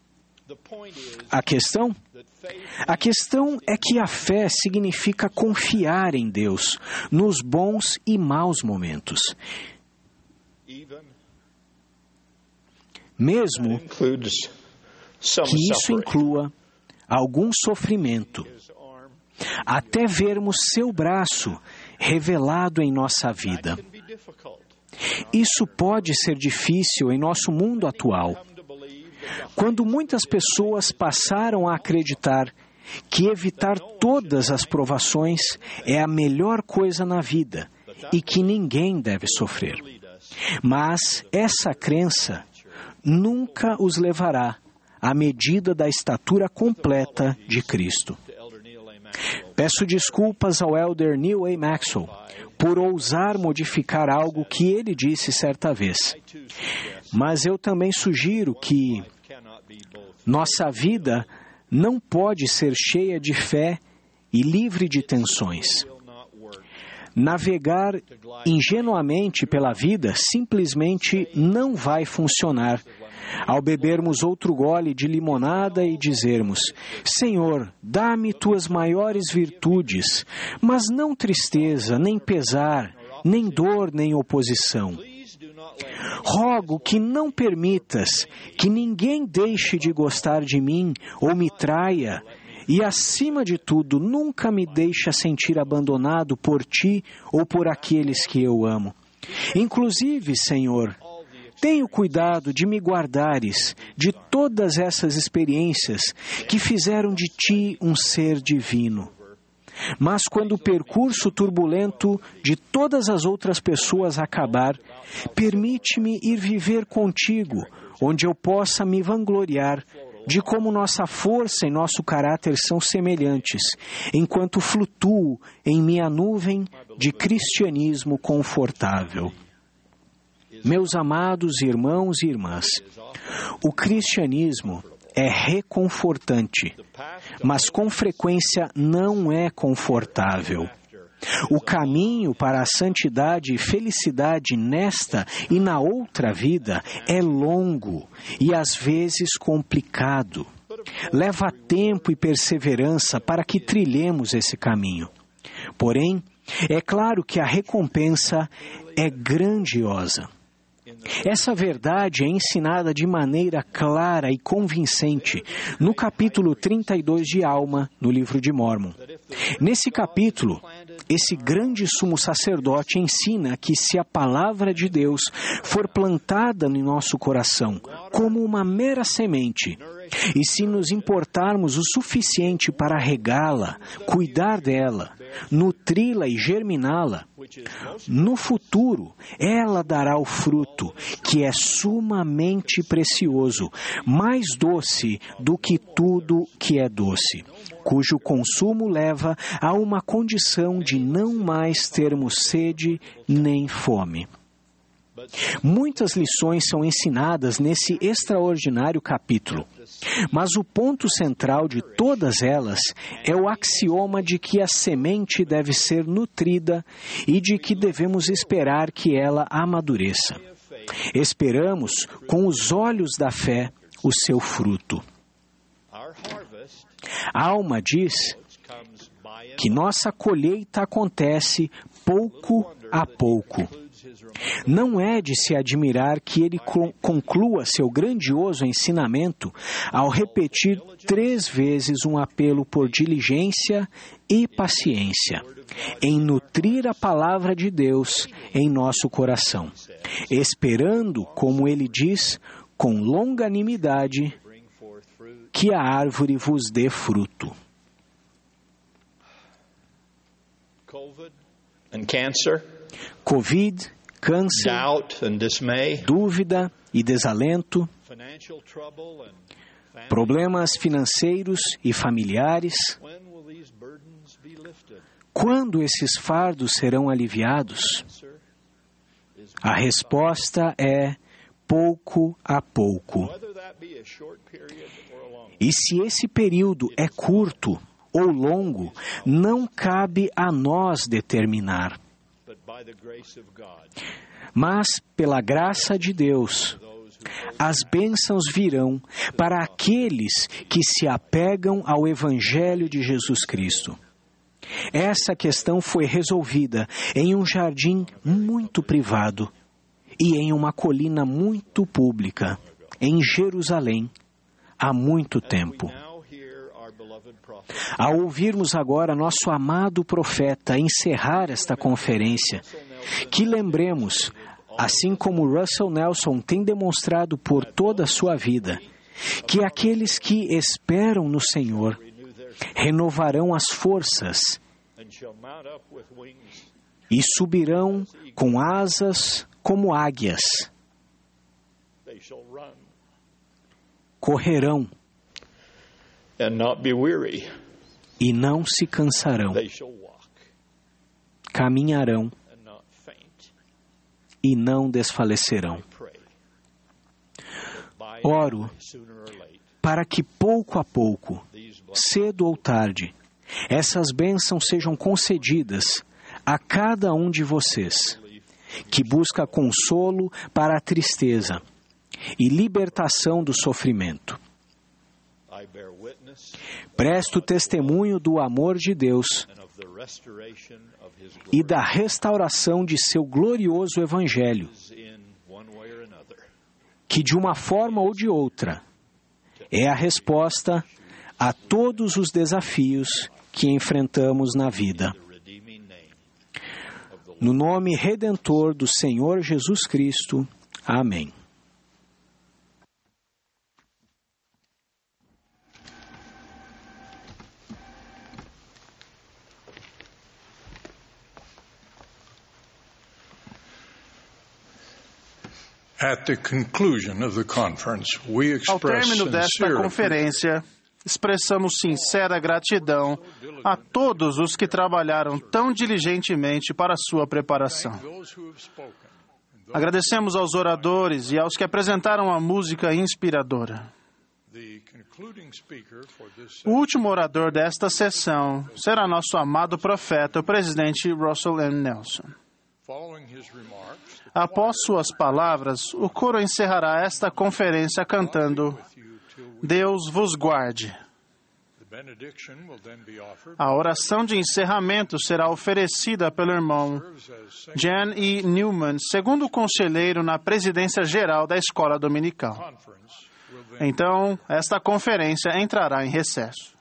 A questão é que a fé significa confiar em Deus nos bons e maus momentos. Mesmo que isso inclua algum sofrimento, até vermos seu braço revelado em nossa vida. Isso pode ser difícil em nosso mundo atual, quando muitas pessoas passaram a acreditar que evitar todas as provações é a melhor coisa na vida e que ninguém deve sofrer. Mas essa crença nunca os levará à medida da estatura completa de Cristo. Peço desculpas ao Elder Neil A. Maxwell por ousar modificar algo que ele disse certa vez. Mas eu também sugiro que nossa vida não pode ser cheia de fé e livre de tensões. Navegar ingenuamente pela vida simplesmente não vai funcionar ao bebermos outro gole de limonada e dizermos: Senhor, dá-me tuas maiores virtudes, mas não tristeza, nem pesar, nem dor, nem oposição. Rogo que não permitas que ninguém deixe de gostar de mim ou me traia E, acima de tudo, nunca me deixa sentir abandonado por Ti ou por aqueles que eu amo. Inclusive, Senhor, tenho cuidado de me guardares de todas essas experiências que fizeram de Ti um ser divino. Mas quando o percurso turbulento de todas as outras pessoas acabar, permite-me ir viver contigo, onde eu possa me vangloriar de como nossa força e nosso caráter são semelhantes, enquanto flutuo em minha nuvem de cristianismo confortável. Meus amados irmãos e irmãs, o cristianismo é reconfortante, mas com frequência não é confortável. O caminho para a santidade e felicidade nesta e na outra vida é longo e às vezes complicado. Leva tempo e perseverança para que trilhemos esse caminho. Porém, é claro que a recompensa é grandiosa. Essa verdade é ensinada de maneira clara e convincente no capítulo 32 de Alma, no livro de Mórmon. Nesse capítulo, esse grande sumo sacerdote ensina que se a palavra de Deus for plantada no nosso coração como uma mera semente, e se nos importarmos o suficiente para regá-la, cuidar dela, nutri-la e germiná-la, no futuro ela dará o fruto, que é sumamente precioso, mais doce do que tudo que é doce, cujo consumo leva a uma condição de não mais termos sede nem fome. Muitas lições são ensinadas nesse extraordinário capítulo, mas o ponto central de todas elas é o axioma de que a semente deve ser nutrida e de que devemos esperar que ela amadureça. Esperamos, com os olhos da fé, o seu fruto. A Alma diz que nossa colheita acontece pouco a pouco. Não é de se admirar que ele conclua seu grandioso ensinamento ao repetir 3 vezes um apelo por diligência e paciência, em nutrir a palavra de Deus em nosso coração, esperando, como ele diz, com longanimidade, que a árvore vos dê fruto. Covid, câncer, dúvida e desalento, problemas financeiros e familiares. Quando esses fardos serão aliviados? A resposta é pouco a pouco. E se esse período é curto ou longo, não cabe a nós determinar. Mas, pela graça de Deus, as bênçãos virão para aqueles que se apegam ao Evangelho de Jesus Cristo. Essa questão foi resolvida em um jardim muito privado e em uma colina muito pública, em Jerusalém, há muito tempo. Ao ouvirmos agora nosso amado profeta encerrar esta conferência, que lembremos, assim como Russell Nelson tem demonstrado por toda a sua vida, que aqueles que esperam no Senhor renovarão as forças e subirão com asas como águias, correrão e não se cansarão, caminharão e não desfalecerão. Oro para que pouco a pouco, cedo ou tarde, essas bênçãos sejam concedidas a cada um de vocês, que busca consolo para a tristeza e libertação do sofrimento. Presto testemunho do amor de Deus e da restauração de seu glorioso Evangelho, que de uma forma ou de outra é a resposta a todos os desafios que enfrentamos na vida. No nome redentor do Senhor Jesus Cristo. Amém. At the conclusion of the conference, we Ao express término desta sincere conferência, expressamos sincera gratidão a todos os que trabalharam tão diligentemente para a sua preparação. Agradecemos aos oradores e aos que apresentaram a música inspiradora. O último orador desta sessão será nosso amado profeta, o presidente Russell M. Nelson. Após suas palavras, o coro encerrará esta conferência cantando Deus vos guarde. A oração de encerramento será oferecida pelo irmão Jan E. Newman, segundo conselheiro na presidência geral da escola dominical. Então, esta conferência entrará em recesso.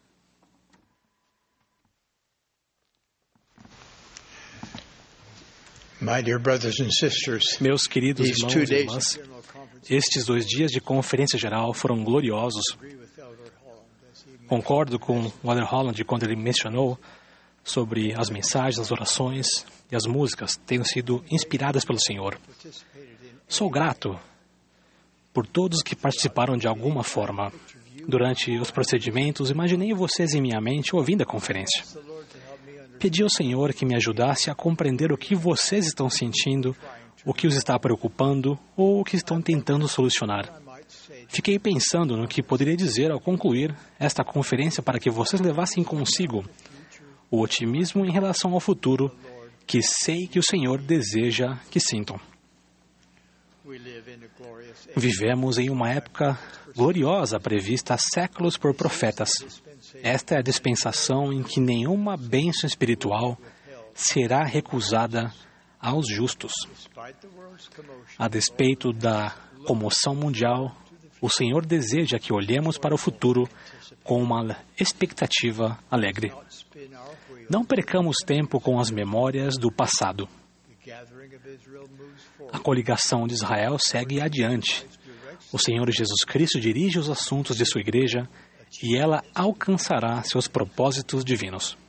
Meus queridos irmãos e irmãs, estes 2 dias de conferência geral foram gloriosos. Concordo com o Elder Holland quando ele mencionou sobre as mensagens, as orações e as músicas tenham sido inspiradas pelo Senhor. Sou grato por todos que participaram de alguma forma. Durante os procedimentos, imaginei vocês em minha mente ouvindo a conferência. Pedi ao Senhor que me ajudasse a compreender o que vocês estão sentindo, o que os está preocupando ou o que estão tentando solucionar. Fiquei pensando no que poderia dizer ao concluir esta conferência para que vocês levassem consigo o otimismo em relação ao futuro que sei que o Senhor deseja que sintam. Vivemos em uma época gloriosa prevista há séculos por profetas. Esta é a dispensação em que nenhuma bênção espiritual será recusada aos justos. A despeito da comoção mundial, o Senhor deseja que olhemos para o futuro com uma expectativa alegre. Não percamos tempo com as memórias do passado. A coligação de Israel segue adiante. O Senhor Jesus Cristo dirige os assuntos de sua igreja e ela alcançará seus propósitos divinos.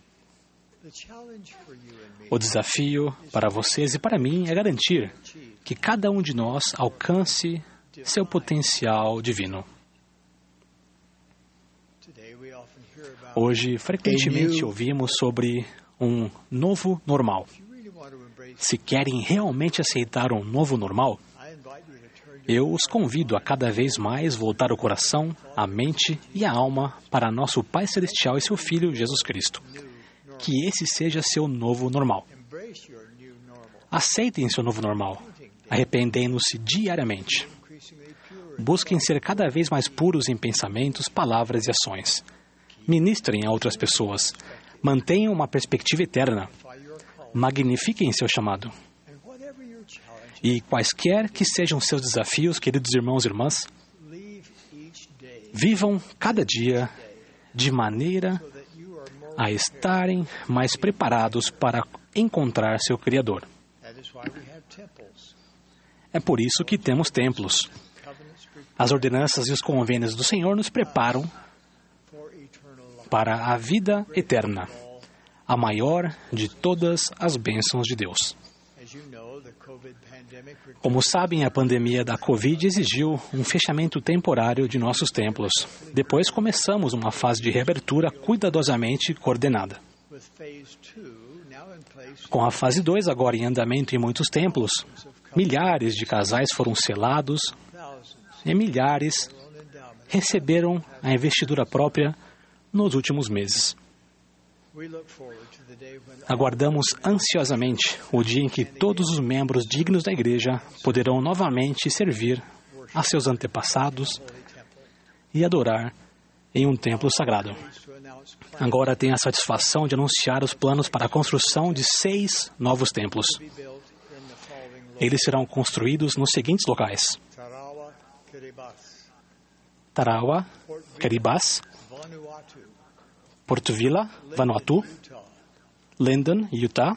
O desafio para vocês e para mim é garantir que cada um de nós alcance seu potencial divino. Hoje, frequentemente ouvimos sobre um novo normal. Se querem realmente aceitar um novo normal, eu os convido a cada vez mais voltar o coração, a mente e a alma para nosso Pai Celestial e seu Filho, Jesus Cristo. Que esse seja seu novo normal. Aceitem seu novo normal, arrependendo-se diariamente. Busquem ser cada vez mais puros em pensamentos, palavras e ações. Ministrem a outras pessoas. Mantenham uma perspectiva eterna. Magnifiquem seu chamado. E quaisquer que sejam seus desafios, queridos irmãos e irmãs, vivam cada dia de maneira a estarem mais preparados para encontrar seu Criador. É por isso que temos templos. As ordenanças e os convênios do Senhor nos preparam para a vida eterna, a maior de todas as bênçãos de Deus. Como sabem, a pandemia da Covid exigiu um fechamento temporário de nossos templos. Depois começamos uma fase de reabertura cuidadosamente coordenada. Com a fase 2 agora em andamento em muitos templos, milhares de casais foram selados e milhares receberam a investidura própria nos últimos meses. Aguardamos ansiosamente o dia em que todos os membros dignos da igreja poderão novamente servir a seus antepassados e adorar em um templo sagrado. Agora tenho a satisfação de anunciar os planos para a construção de 6 novos templos. Eles serão construídos nos seguintes locais: Tarawa, Kiribati, Porto Vila, Vanuatu, Linden, Utah,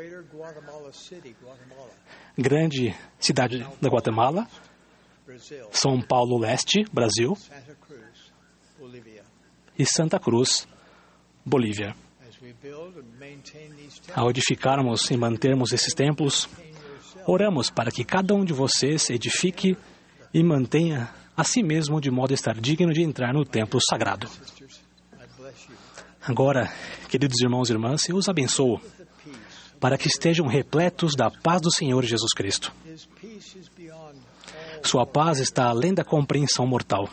Grande Cidade da Guatemala, São Paulo Leste, Brasil, e Santa Cruz, Bolívia. Ao edificarmos e mantermos esses templos, oramos para que cada um de vocês edifique e mantenha a si mesmo de modo a estar digno de entrar no templo sagrado. Agora, queridos irmãos e irmãs, eu os abençoo para que estejam repletos da paz do Senhor Jesus Cristo. Sua paz está além da compreensão mortal.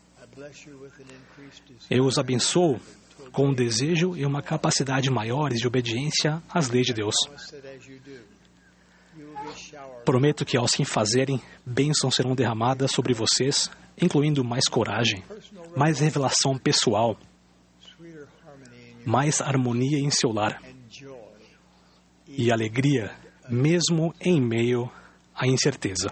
Eu os abençoo com um desejo e uma capacidade maiores de obediência às leis de Deus. Prometo que, ao assim fazerem, bênçãos serão derramadas sobre vocês, incluindo mais coragem, mais revelação pessoal, mais harmonia em seu lar e alegria, mesmo em meio à incerteza.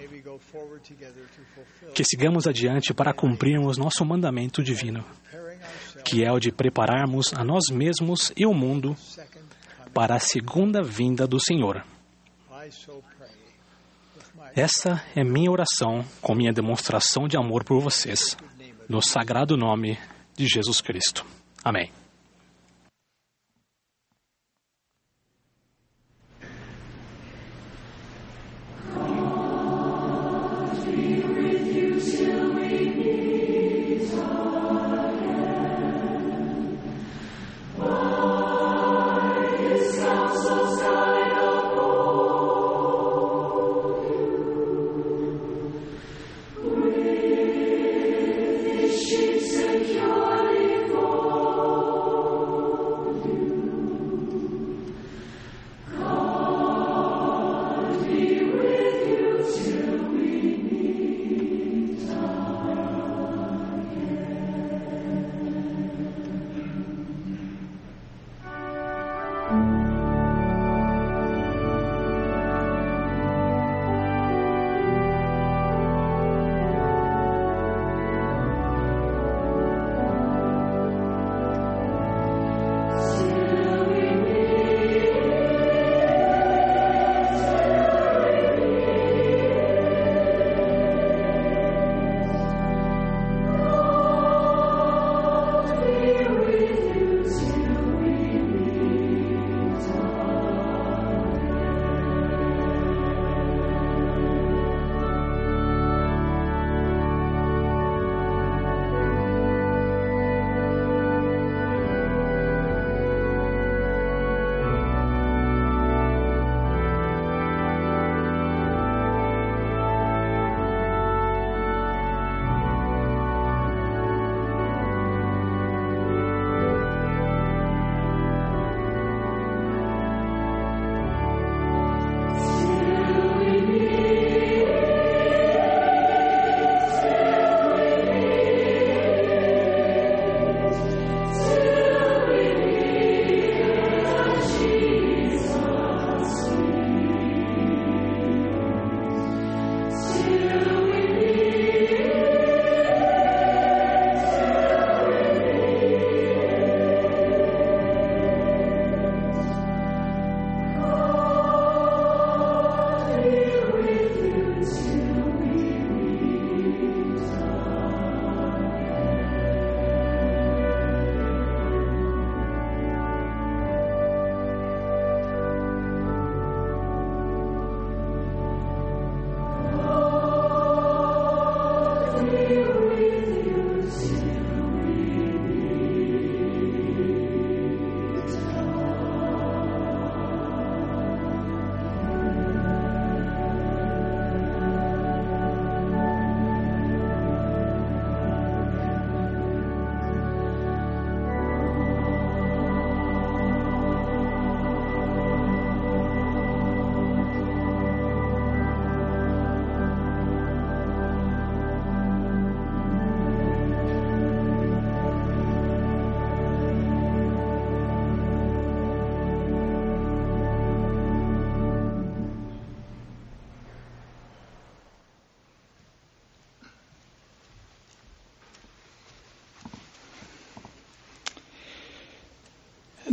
Que sigamos adiante para cumprirmos nosso mandamento divino, que é o de prepararmos a nós mesmos e o mundo para a segunda vinda do Senhor. Essa é minha oração com minha demonstração de amor por vocês, no sagrado nome de Jesus Cristo. Amém. Securely for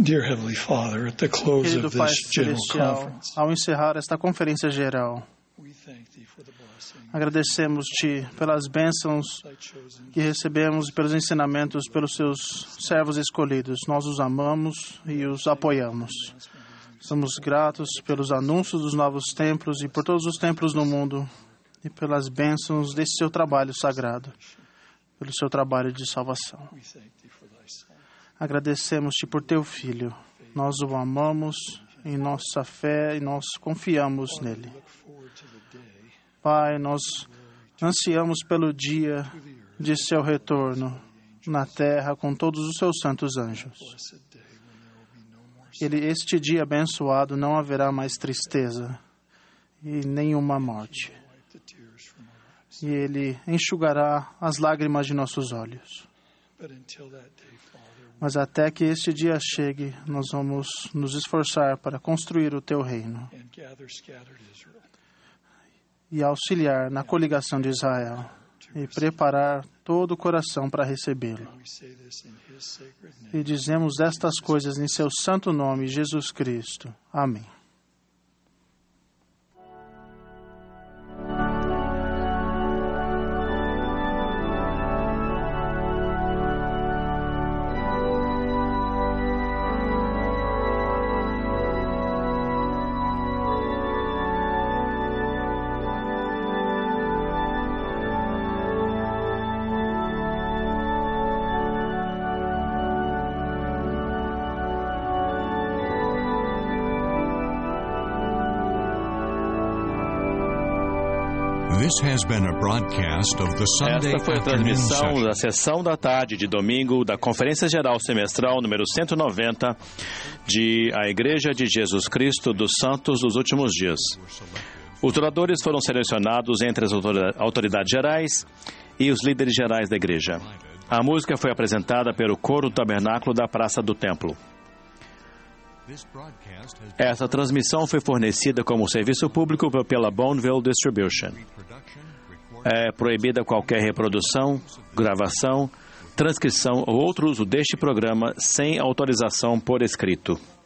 Querido Pai Celestial, ao encerrar esta conferência geral, agradecemos-te pelas bênçãos que recebemos e pelos ensinamentos pelos seus servos escolhidos. Nós os amamos e os apoiamos. Somos gratos pelos anúncios dos novos templos e por todos os templos no mundo e pelas bênçãos desse seu trabalho sagrado, pelo seu trabalho de salvação. Agradecemos-te por teu Filho. Nós o amamos em nossa fé e nós confiamos nele. Pai, nós ansiamos pelo dia de seu retorno na terra com todos os seus santos anjos. Este dia abençoado não haverá mais tristeza e nenhuma morte. E Ele enxugará as lágrimas de nossos olhos. Mas até que este dia chegue, nós vamos nos esforçar para construir o teu reino e auxiliar na coligação de Israel e preparar todo o coração para recebê-lo. E dizemos estas coisas em seu santo nome, Jesus Cristo. Amém. Esta foi a transmissão da sessão da tarde de domingo da Conferência Geral Semestral número 190 de A Igreja de Jesus Cristo dos Santos dos Últimos Dias. Os oradores foram selecionados entre as autoridades gerais e os líderes gerais da igreja. A música foi apresentada pelo coro do tabernáculo da Praça do Templo. Essa transmissão foi fornecida como serviço público pela Bonneville Distribution. É proibida qualquer reprodução, gravação, transcrição ou outro uso deste programa sem autorização por escrito.